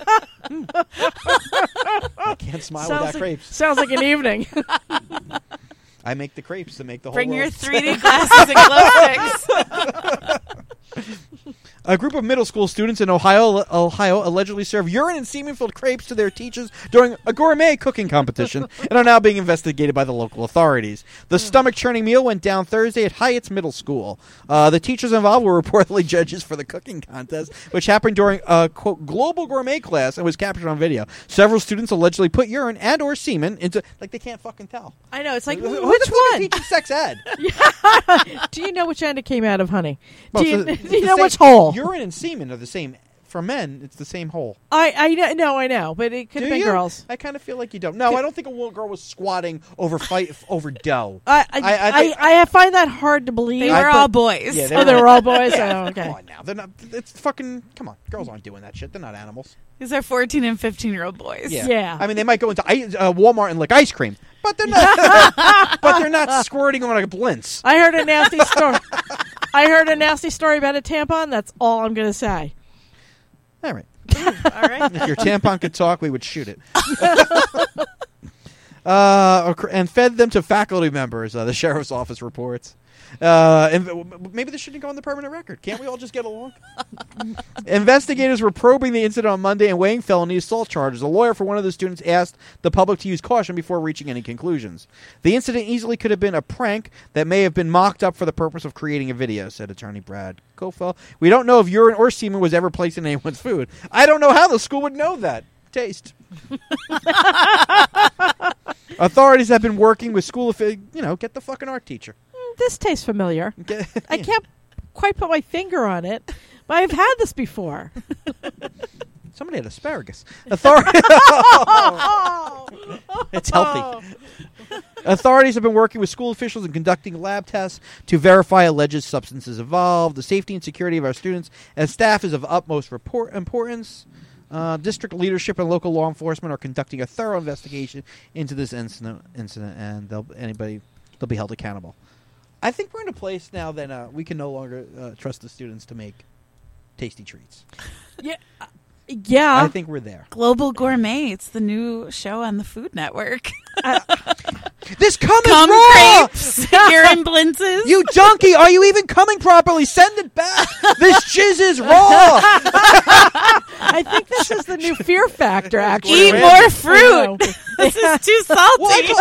I can't smile Sounds without like, crepes. Sounds like an evening. I make the crepes to make the whole Bring your world. three D glasses and glow sticks. A group of middle school students in Ohio, Ohio allegedly served urine and semen-filled crepes to their teachers during a gourmet cooking competition and are now being investigated by the local authorities. The stomach-churning meal went down Thursday at Hyatt's Middle School. Uh, the teachers involved were reportedly judges for the cooking contest, which happened during a, quote, global gourmet class and was captured on video. Several students allegedly put urine and or semen into... Like, they can't fucking tell. I know. It's like, Who which the fuck is one? teaching sex ed? Do you know which end it came out of, honey? Well, Do you, it's the- do it's you the know same- which hole? Urine and semen are the same. For men, it's the same hole. I I know, no, I know, but it could Do have been you? girls. I kind of feel like you don't. No, I don't think a little girl was squatting over fight over dough. I I, I- I I, think- I, find that hard to believe. They were I- all but- boys. Yeah, Oh, they were all boys? Yeah, Oh, okay. Come on now, they're not. It's fucking. Come on, girls aren't doing that shit. They're not animals. These are fourteen and fifteen-year-old boys. Yeah. Yeah. I mean, they might go into I- uh, Walmart and lick ice cream, but they're not. but they're not squirting on a blintz. I heard a nasty story. I heard a nasty story about a tampon. That's all I'm going to say. All right. All right. If your tampon could talk, we would shoot it. uh, and fed them to faculty members, uh, the sheriff's office reports. Uh, and maybe this shouldn't go on the permanent record. Can't we all just get along? Investigators were probing the incident on Monday and weighing felony assault charges. A lawyer for one of the students asked the public to use caution before reaching any conclusions. The incident easily could have been a prank that may have been mocked up for the purpose of creating a video, said attorney Brad Kofel. We don't know if urine or semen was ever placed in anyone's food. I don't know how the school would know that. Taste. Authorities have been working with school officials. You know, get the fucking art teacher. This tastes familiar. Get, I can't quite put my finger on it, but I've had this before. Somebody had asparagus. Authority. It's healthy. Authorities have been working with school officials and conducting lab tests to verify alleged substances involved. The safety and security of our students and staff is of utmost report importance. Uh, district leadership and local law enforcement are conducting a thorough investigation into this incident, incident and they'll, anybody they'll be held accountable. I think we're in a place now that uh, we can no longer uh, trust the students to make tasty treats. Yeah. uh, Yeah. I think we're there. Global Gourmet. It's the new show on the Food Network. This cum Cum is raw! crepes, urine blintzes. You donkey! Are you even coming properly? Send it back! This jizz is raw! I think this is the new Fear Factor, actually. Eat more fruit. This is too salty.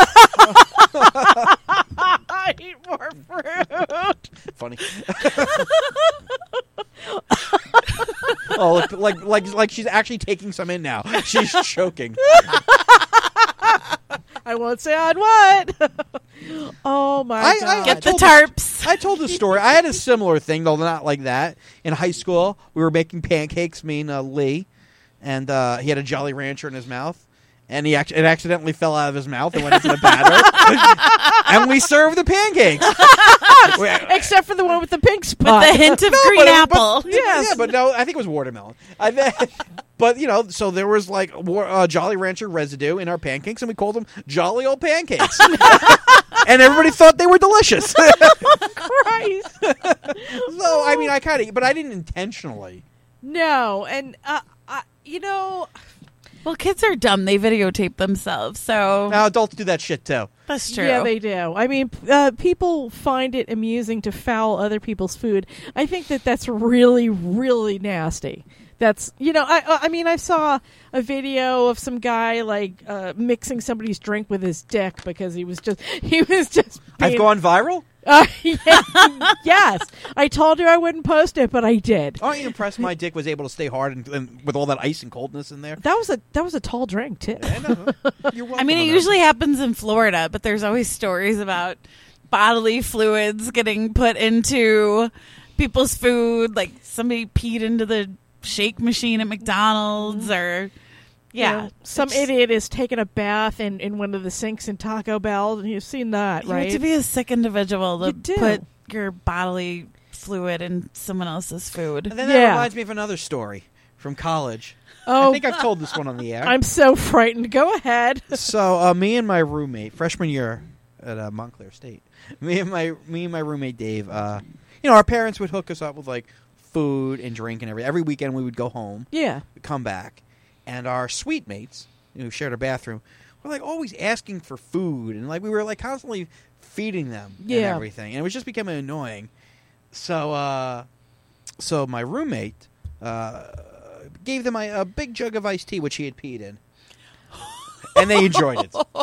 Eat more fruit. Funny. Oh, look, like like like she's actually taking some in now. She's choking. I won't say on what. Oh my I, god! I, Get I the told tarps. I told the story. I had a similar thing, though not like that. In high school, we were making pancakes, me and uh, Lee, and uh, he had a Jolly Rancher in his mouth, and he ac- it accidentally fell out of his mouth and went into the batter, and we served the pancakes. Except for the one with the pink spot. With the hint of No, green but it- apple. But, yeah, but no, I think it was watermelon. I th- but you know, so there was like war- uh, Jolly Rancher residue in our pancakes, and we called them Jolly Old Pancakes, and everybody thought they were delicious. Christ. So I mean, I kind of, but I didn't intentionally. No, and uh, I, you know, Well, kids are dumb. They videotape themselves. So Now adults do that shit too. That's true. Yeah, they do. I mean, uh, people find it amusing to foul other people's food. I think that that's really, really nasty. That's, you know, I I mean, I saw a video of some guy like uh, mixing somebody's drink with his dick because he was just he was just. Being, I've gone viral. Uh, yeah, yes, I told you I wouldn't post it, but I did. Aren't you impressed? My dick was able to stay hard and, and with all that ice and coldness in there. That was a that was a tall drink too. I know. You're welcome. I mean, it usually happens in Florida, but there's always stories about bodily fluids getting put into people's food, like somebody peed into the shake machine at McDonald's, or yeah, You know, some idiot is taking a bath in, in one of the sinks in Taco Bell, and you've seen that, you right? have to be a sick individual to You do. put your bodily fluid in someone else's food. And then that Yeah. reminds me of another story from college. Oh, I think I've told this one on the air. I'm so frightened. Go ahead. So uh, me and my roommate, freshman year at uh, Montclair State, me and my me and my roommate Dave, uh, you know, our parents would hook us up with like food and drink and everything. Every weekend we would go home, Yeah. come back, and our suite mates, who shared a bathroom, were like always asking for food, and like we were like constantly feeding them and Yeah. everything, and it was just becoming annoying. So, uh, so my roommate uh, gave them a, a big jug of iced tea, which he had peed in. And they enjoyed it. So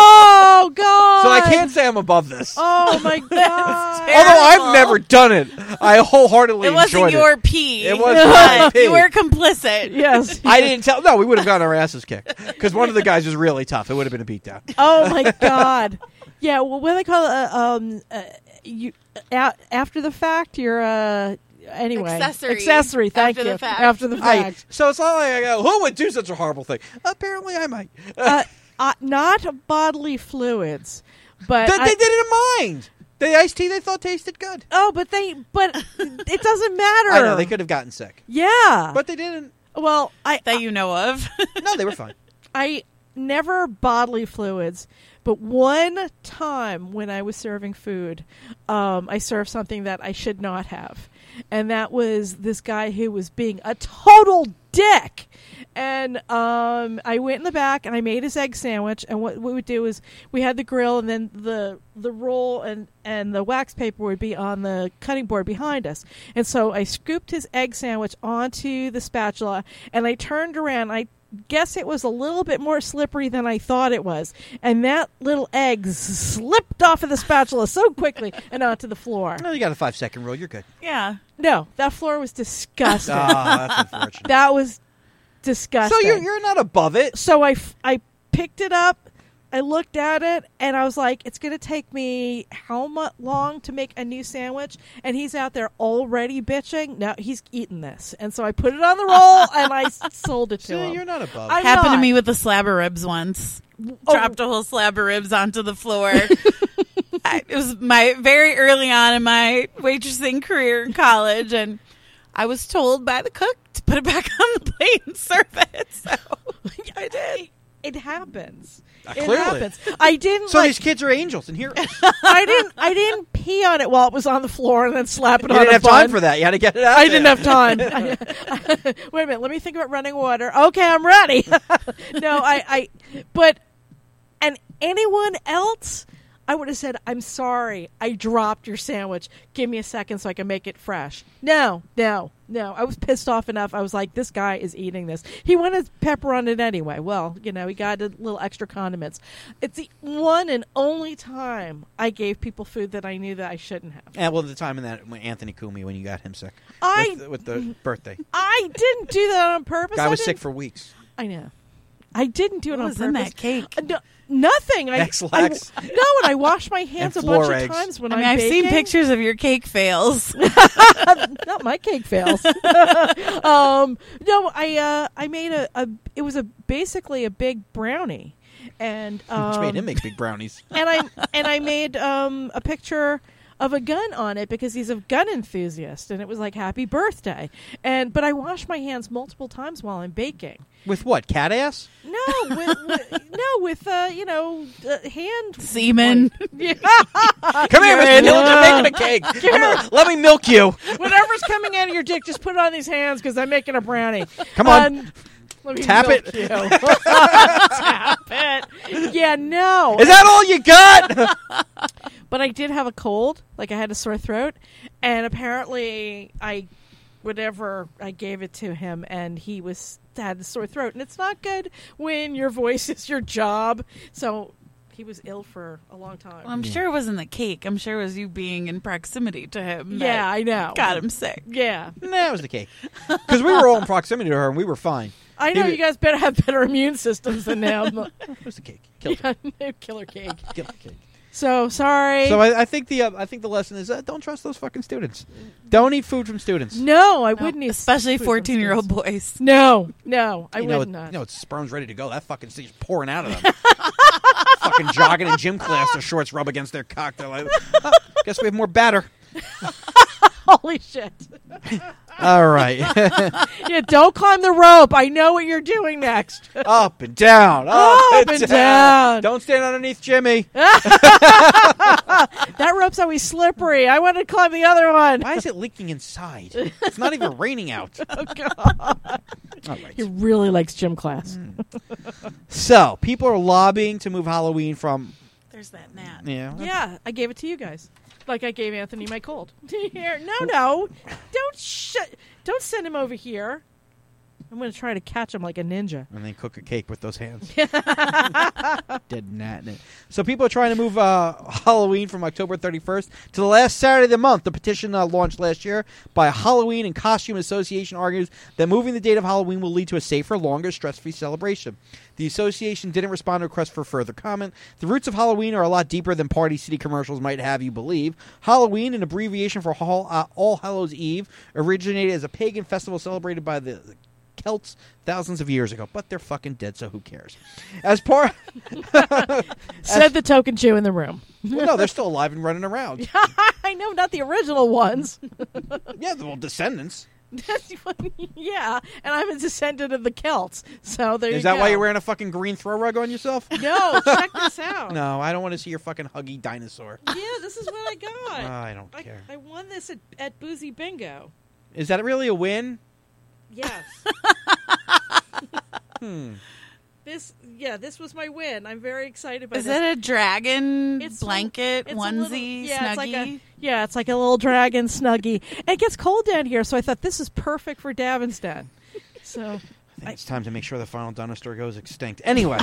Oh God! I can't say I'm above this. Oh my God! Although I've never done it, I wholeheartedly It wasn't enjoyed your it. pee. It wasn't my pee. You were complicit. Yes. I didn't tell. No, we would have gotten our asses kicked because one of the guys was really tough. It would have been a beatdown. Oh my God! Yeah. Well, what do they call it? Uh, um, uh, you uh, after the fact, you're uh. Anyway, Accessory. accessory. Thank After you. the fact. After the I, fact, so it's not like I go, who would do such a horrible thing? Apparently, I might. uh, uh, not bodily fluids, but they, I- they didn't mind. The iced tea they thought tasted good. oh, but they, but it doesn't matter. I know they could have gotten sick, Yeah, but they didn't. well, I That you know of. No, they were fine. I never bodily fluids, but one time when I was serving food, um, I served something that I should not have. And that was this guy who was being a total dick. And um, I went in the back and I made his egg sandwich. And what we would do is we had the grill, and then the the roll and, and the wax paper would be on the cutting board behind us. And so I scooped his egg sandwich onto the spatula, and I turned around. I guess it was a little bit more slippery than I thought it was. And that little egg slipped off of the spatula so quickly and onto the floor. No, you got a five second rule. You're good. Yeah. No, that floor was disgusting. Oh, that's unfortunate. That was disgusting. So you're you're not above it. So I, f- I picked it up, I looked at it, and I was like, it's going to take me how much long to make a new sandwich? And he's out there already bitching. No, he's eating this. And so I put it on the roll, and I s- sold it to So him. you're not above. I'm Happened not. to me with the slab of ribs once. Oh. Dropped a whole slab of ribs onto the floor. I, it was my very early on in my waitressing career in college, and I was told by the cook to put it back on the plate and serve it. So I did. It happens. Uh, It clearly. happens. I didn't. So like, these kids are angels and heroes. I didn't. I didn't pee on it while it was on the floor and then slap it You on didn't a have bun. time for that. You had to get it out. I didn't there. have time. Wait a minute. Let me think about running water. Okay, I'm ready. No, I, I. But and anyone else, I would have said, "I'm sorry. I dropped your sandwich. Give me a second so I can make it fresh." No, no, no. I was pissed off enough. I was like, "This guy is eating this." He wanted pepper on it anyway. Well, you know, he got a little extra condiments. It's the one and only time I gave people food that I knew that I shouldn't have. And well, the time in that when Anthony Kumi when you got him sick I- with, with the birthday. I didn't do that on purpose. Guy I was didn't- sick for weeks. I know. I didn't do it What on was purpose. in that cake? Uh, no, nothing. I, X-Lax. I- no, and I wash my hands a And floor bunch eggs. of times when I mean, I'm I've baking. seen pictures of your cake fails. Not my cake fails. um, no, I uh, I made a, a. It was a basically a big brownie, and um, Which made him make big brownies. and I and I made um, a picture of a gun on it because he's a gun enthusiast, and it was like happy birthday. And but I wash my hands multiple times while I'm baking. With what? Cat ass? No, with, with no, with uh, you know, uh, hand Semen. Yeah. Come here, Mister Dillon. I'm making a cake. I'm gonna- let me milk you. Whatever's coming out of your dick, just put it on these hands because I'm making a brownie. Come on. Um, let me Tap milk it. you. Tap. it. Yeah, no. Is that all you got? But I did have a cold. Like, I had a sore throat. And apparently, I, whatever, I gave it to him, and he was had a sore throat. And it's not good when your voice is your job. So he was ill for a long time. Well, I'm yeah. sure it wasn't the cake. I'm sure it was you being in proximity to him. Yeah, I know. Got him sick. Yeah. Nah, it was the cake. Because we were all in proximity to her, and we were fine. I know, he you guys better have better immune systems than him. It was the cake. Killer, yeah, killer cake. Killer cake. So, sorry. So I, I think the uh, I think the lesson is uh, don't trust those fucking students. Don't eat food from students. No, I no, wouldn't eat especially fourteen-year-old boys. No, no, I you would know, not. You know, it's sperm's ready to go. That fucking thing's pouring out of them. Fucking jogging in gym class, their shorts rub against their cock. They're like, oh, guess we have more batter. Holy shit. All right. Yeah, don't climb the rope. I know what you're doing next. Up and down. Up, Up and, and down. down. Don't stand underneath Jimmy. That rope's always slippery. I want to climb the other one. Why is it leaking inside? It's not even raining out. Oh, God. All right. He really likes gym class. Mm. So, people are lobbying to move Halloween from... There's that gnat. Yeah. Yeah, I gave it to you guys. Like I gave Anthony my cold. Here, no, no, don't sh- don't send him over here. I'm going to try to catch him like a ninja. And then cook a cake with those hands. Dead gnat in it. So people are trying to move uh, Halloween from October thirty-first to the last Saturday of the month. The petition uh, launched last year by Halloween and Costume Association argues that moving the date of Halloween will lead to a safer, longer, stress-free celebration. The association didn't respond to requests for further comment. The roots of Halloween are a lot deeper than Party City commercials might have you believe. Halloween, an abbreviation for All, uh, All Hallows Eve, originated as a pagan festival celebrated by the... the Celts thousands of years ago, but they're fucking dead, so who cares? As part said the token Jew in the room. Well, no, they're still alive and running around. I know, not the original ones. Yeah, the well, descendants. Yeah, and I'm a descendant of the Celts, so there you go. Is that why you're wearing a fucking green throw rug on yourself? No, check this out. No, I don't want to see your fucking huggy dinosaur. Yeah, this is what I got. Uh, I don't I, care. I won this at, at Boozy Bingo. Is that really a win? Yes. hmm. This, yeah, this was my win. I'm very excited about Is this. it a dragon it's blanket, a, onesie, little, yeah, snuggie? It's like a, yeah, it's like a little dragon snuggie. It gets cold down here, so I thought this is perfect for Davinston. So I think I, it's time to make sure the final dinosaur goes extinct. Anyway,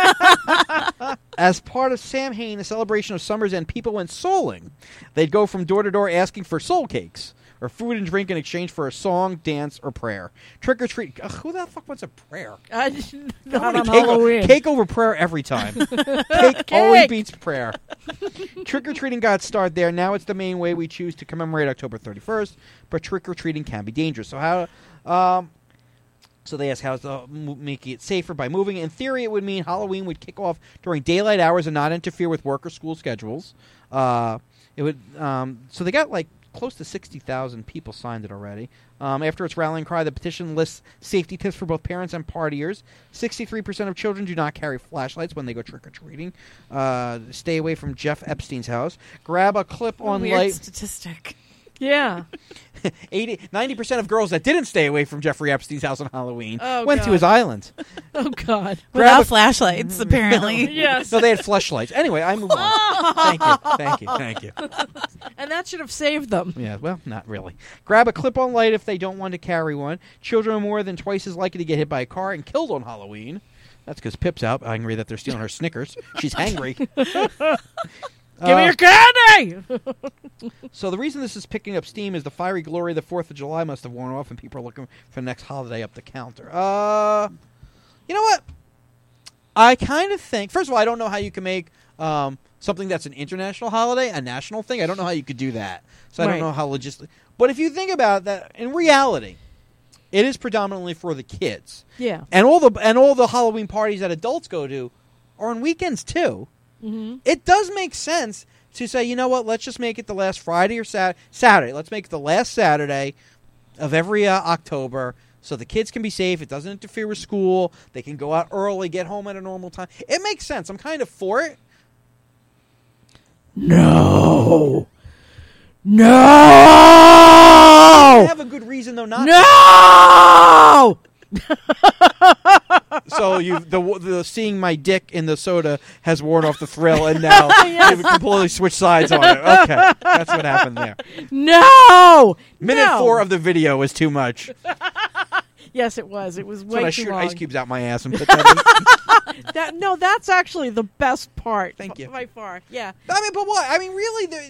as part of Samhain, a celebration of summer's end, people went souling. They'd go from door to door asking for soul cakes, or food and drink in exchange for a song, dance, or prayer. Trick or treat. Ugh, who the fuck wants a prayer? Uh, not on cake, Halloween. O- cake over prayer every time. Cake always beats prayer. Trick or treating got started there. Now it's the main way we choose to commemorate October thirty-first. But trick or treating can be dangerous. So how? Um, so they ask how to make it safer by moving. In theory, it would mean Halloween would kick off during daylight hours and not interfere with work or school schedules. Uh, it would. Um, so they got like. Close to sixty thousand people signed it already. Um, after its rallying cry, the petition lists safety tips for both parents and partiers. sixty-three percent of children do not carry flashlights when they go trick-or-treating. Uh, stay away from Jeff Epstein's house. Grab a clip-on Weird light. statistic. Yeah. eighty, ninety percent of girls that didn't stay away from Jeffrey Epstein's house on Halloween oh, went God. to his island. Oh, God. Without a, flashlights, apparently. Yes. No, they had fleshlights. Anyway, I move on. Thank you. Thank you. Thank you. And that should have saved them. Yeah, well, not really. Grab a clip-on light if they don't want to carry one. Children are more than twice as likely to get hit by a car and killed on Halloween. That's because Pip's out, angry that they're stealing her Snickers. She's hangry. Give uh, me your candy! So the reason this is picking up steam is the fiery glory of the fourth of July must have worn off, and people are looking for the next holiday up the counter. Uh, you know what? I kind of think... First of all, I don't know how you can make um, something that's an international holiday a national thing. I don't know how you could do that. So I right. don't know how logistically... But if you think about that, in reality, it is predominantly for the kids. Yeah. And all the and all the Halloween parties that adults go to are on weekends, too. Mm-hmm. It does make sense to say, you know what, let's just make it the last Friday or Sat- Saturday. Let's make it the last Saturday of every uh, October so the kids can be safe. It doesn't interfere with school. They can go out early, get home at a normal time. It makes sense. I'm kind of for it. No. No. I have a good reason, though, not No. So you the the seeing my dick in the soda has worn off the thrill, and now Yes. you've completely switched sides on it. Okay, that's what happened there. No, Minute no. four of the video was too much. Yes, it was. It was That's way when I too shoot long. ice cubes out my ass and put that in. That, no, that's actually the best part. Thank you. By far. Yeah. I mean, but what? I mean, really, the,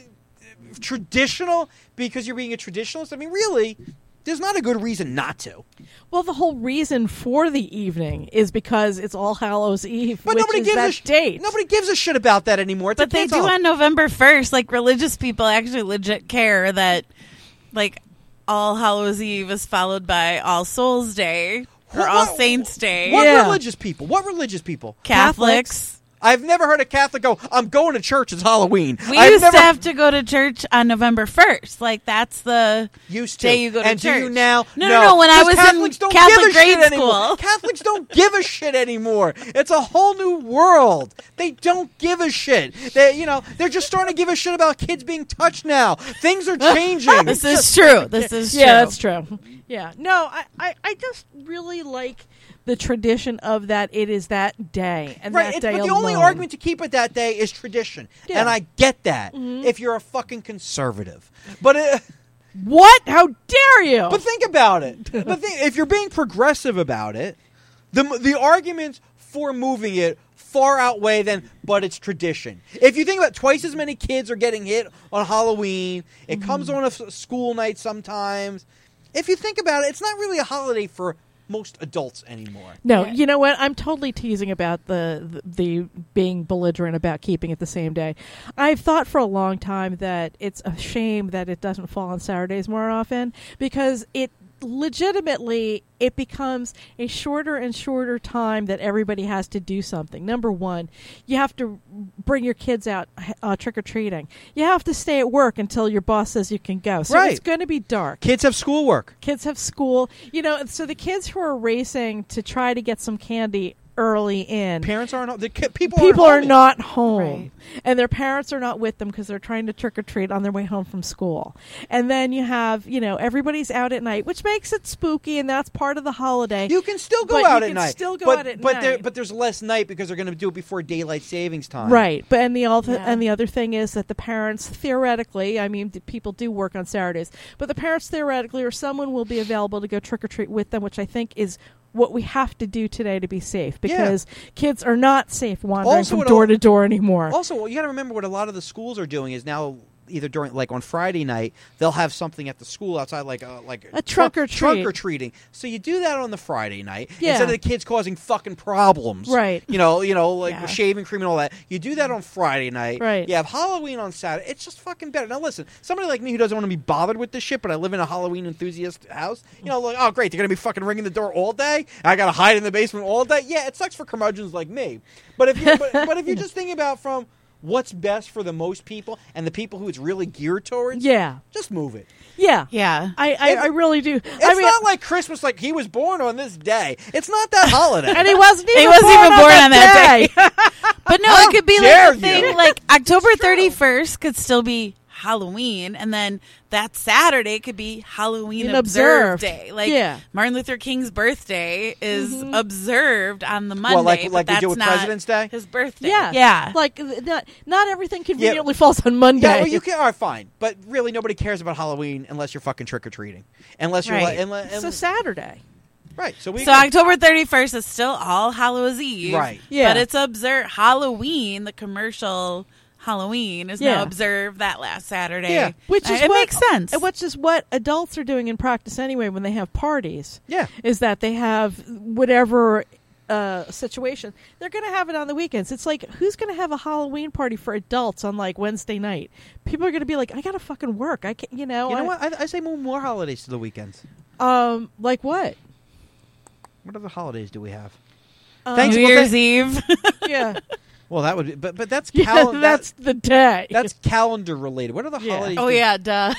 traditional because you're being a traditionalist. I mean, really, there's not a good reason not to. Well, the whole reason for the evening is because it's All Hallows Eve, But which nobody is gives that a sh- date. Nobody gives a shit about that anymore. It's But a they kid's do holiday. on November first. Like, religious people actually legit care that, like, All Hallows Eve is followed by All Souls Day or What- All what- Saints Day. What Yeah. religious people? What religious people? Catholics. I've never heard a Catholic go, I'm going to church, it's Halloween. We I've used never to have to go to church on November first. Like, that's the used to. day you go to and church. do you now? No, no, no. When I 'Cause was Catholics in don't Catholic give a grade shit anymore. school. Catholics don't give a shit anymore. It's a whole new world. They don't give a shit. They, you know, they're just starting to give a shit about kids being touched now. Things are changing. This is true. This is yeah, true. that's true. Yeah. No, I, I, I just really like the tradition of that it is that day and Right, that it's, day but the only alone. argument to keep it that day is tradition, Yeah. and I get that Mhm. if you're a fucking conservative. But it, What? How dare you? but think about it. But think, if you're being progressive about it, the the arguments for moving it far outweigh than. But it's tradition. If you think about it, twice as many kids are getting hit on Halloween. It Mm-hmm. comes on a f- school night sometimes. If you think about it, it's not really a holiday for most adults anymore. No, you know what? I'm totally teasing about the, the the being belligerent about keeping it the same day. I've thought for a long time that it's a shame that it doesn't fall on Saturdays more often because it legitimately it becomes a shorter and shorter time that everybody has to do something. Number one, you have to bring your kids out uh, trick-or-treating. You have to stay at work until your boss says you can go. So Right. it's going to be dark. Kids have schoolwork. Kids have school. You know, and so the kids who are racing to try to get some candy early in. Parents aren't. The ki- people People aren't are home. not home, Right. and their parents are not with them because they're trying to trick or treat on their way home from school. And then you have, you know, everybody's out at night, which makes it spooky, and that's part of the holiday. You can still go But out you at can night. Still go but, out at but night. There, but there's less night because they're going to do it before daylight savings time. Right, but and the other Yeah. and the other thing is that the parents theoretically, I mean, the people do work on Saturdays, but the parents theoretically or someone will be available to go trick or treat with them, which I think is what we have to do today to be safe because kids are not safe wandering Also, from what door a- to door anymore. Also, you got to remember what a lot of the schools are doing is now either during like on Friday night they'll have something at the school outside like a like A trunk or trunk treat. or treating. So you do that on the Friday night Yeah. instead of the kids causing fucking problems. Right. You know, you know, like Yeah. with shaving cream and all that. You do that on Friday night. Right. You have Halloween on Saturday. It's just fucking better. Now listen, somebody like me who doesn't want to be bothered with this shit, but I live in a Halloween enthusiast house. You know, like oh great, they're gonna be fucking ringing the door all day. I gotta hide in the basement all day. Yeah, it sucks for curmudgeons like me. But if you but, but if you're just thinking about from what's best for the most people and the people who it's really geared towards, Yeah, just move it. yeah, Yeah. I, I, I really do. It's I mean, not like Christmas, like he was born on this day. It's not that holiday. and he wasn't even He wasn't born, even on born that on that day. But no, How it could be dare like a thing you. like October thirty-first could still be Halloween, and then that Saturday could be Halloween And Observed observed. Day. Like Yeah. Martin Luther King's birthday is Mhm. observed on the Monday, Well, like- but like they that's do with not President's Day? his birthday. Yeah, yeah. Like th- not not everything conveniently falls on Monday. Yeah, well, you can. All right, fine, but really, nobody cares about Halloween unless you're fucking trick or treating. Unless you're Right. like, unless, so Saturday. right. So we. So October thirty-first is still All Hallows Eve, Right. Yeah. But it's observed Halloween, the commercial Halloween is Yeah. now observed that last Saturday. Yeah. Which Uh, is it what, makes sense. Which is what adults are doing in practice anyway when they have parties. Yeah. Is that they have whatever uh, situation. They're going to have it on the weekends. It's like, who's going to have a Halloween party for adults on like Wednesday night? People are going to be like, I got to fucking work. I can't, you know. You know I- what? I, I say move more holidays to the weekends. Um, like what? What other holidays do we have? Um, Thanks- New well, Year's that- Eve. Yeah. Well, that would be, but but that's Yeah, cal- that's that- the day. that's calendar related. What are the Yeah. holidays? Oh do- yeah, duh.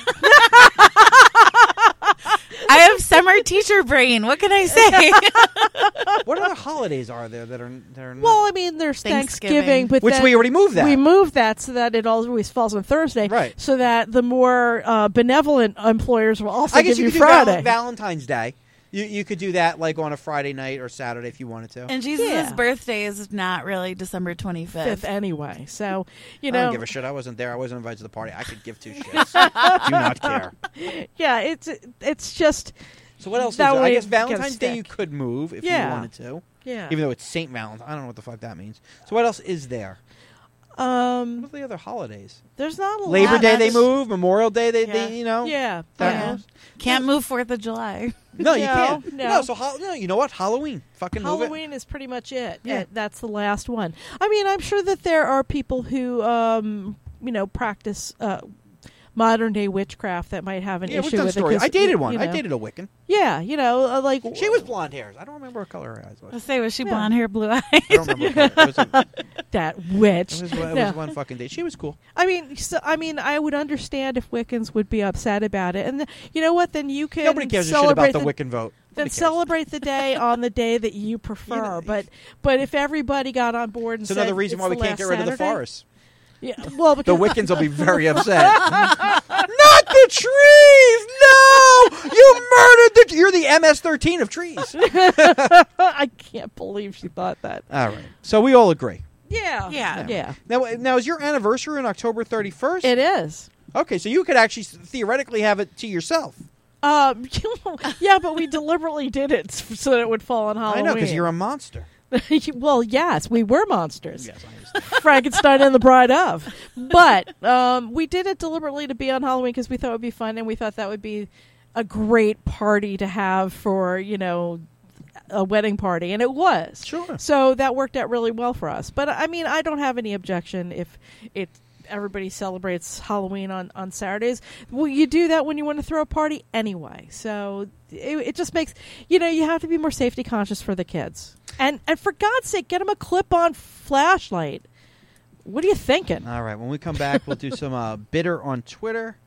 I have summer teacher brain. What can I say? What other holidays are there that are that are not? Well, I mean, there's Thanksgiving. Thanksgiving, but Which then we already moved that. We moved that so that it always falls on Thursday, Right. So that the more uh, benevolent employers will also I guess give you you could do Val- Friday. Valentine's Day. You you could do that like on a Friday night or Saturday if you wanted to. And Jesus' Yeah. birthday is not really December twenty-fifth. Fifth anyway. So, you I know. don't give a shit. I wasn't there. I wasn't invited to the party. I could give two shits. Do not care. Yeah, it's it's just. So what else is that there? I way guess it gets Valentine's Day you stick. could move if Yeah. you wanted to. Yeah. Even though it's Saint Valentine. I don't know what the fuck that means. So what else is there? Um, what are the other holidays? There's not a Labor lot. Day they move. Memorial Day they, Yeah. they you know. Yeah. that yeah. moves. Can't move fourth of July. No, you No, can't. no. so hol- no, you know what? Halloween. Fucking move it. Halloween is pretty much it. Yeah. Uh, that's the last one. I mean, I'm sure that there are people who, um, you know, practice uh, modern day witchcraft that might have an Yeah, we've issue done with stories. it. 'cause, I dated you- one. you I know. dated a Wiccan. Yeah, you know, uh, like She was blonde hairs. I don't remember what color her eyes was. Let's say, was she Yeah. blonde hair, blue eyes? I don't remember what color. It was, a, that witch. it was, it No. was one fucking day. She was cool. I mean, so, I mean, I would understand if Wiccans would be upset about it, and th- you know what? Then you can Nobody gives a shit celebrate about the Wiccan vote. Then Nobody cares. celebrate the day on the day that you prefer. You know, but but if everybody got on board and It's said another reason it's why we the can't last get rid of the Saturday- forest. Yeah, well, The because Wiccans will be very upset. Not the trees! No! You murdered the... You're the M S thirteen of trees. I can't believe she thought that. All right. So we all agree. Yeah, Yeah. yeah. Now, now is your anniversary on October thirty-first? It is. Okay, so you could actually theoretically have it to yourself. Um, yeah, but we deliberately did it so that it would fall on I Halloween. know, because you're a monster. Well, yes, we were monsters. Yes, I understand. Frankenstein and the Bride of. But um, we did it deliberately to be on Halloween because we thought it would be fun, and we thought that would be a great party to have for, you know, a wedding party, and it was. Sure. So that worked out really well for us. But, I mean, I don't have any objection if it everybody celebrates Halloween on, on Saturdays. Well, you do that when you want to throw a party anyway. So it, it just makes, you know, you have to be more safety conscious for the kids. And and for God's sake, get them a clip-on flashlight. What are you thinking? All right, when we come back, we'll do some uh, bitter on Twitter.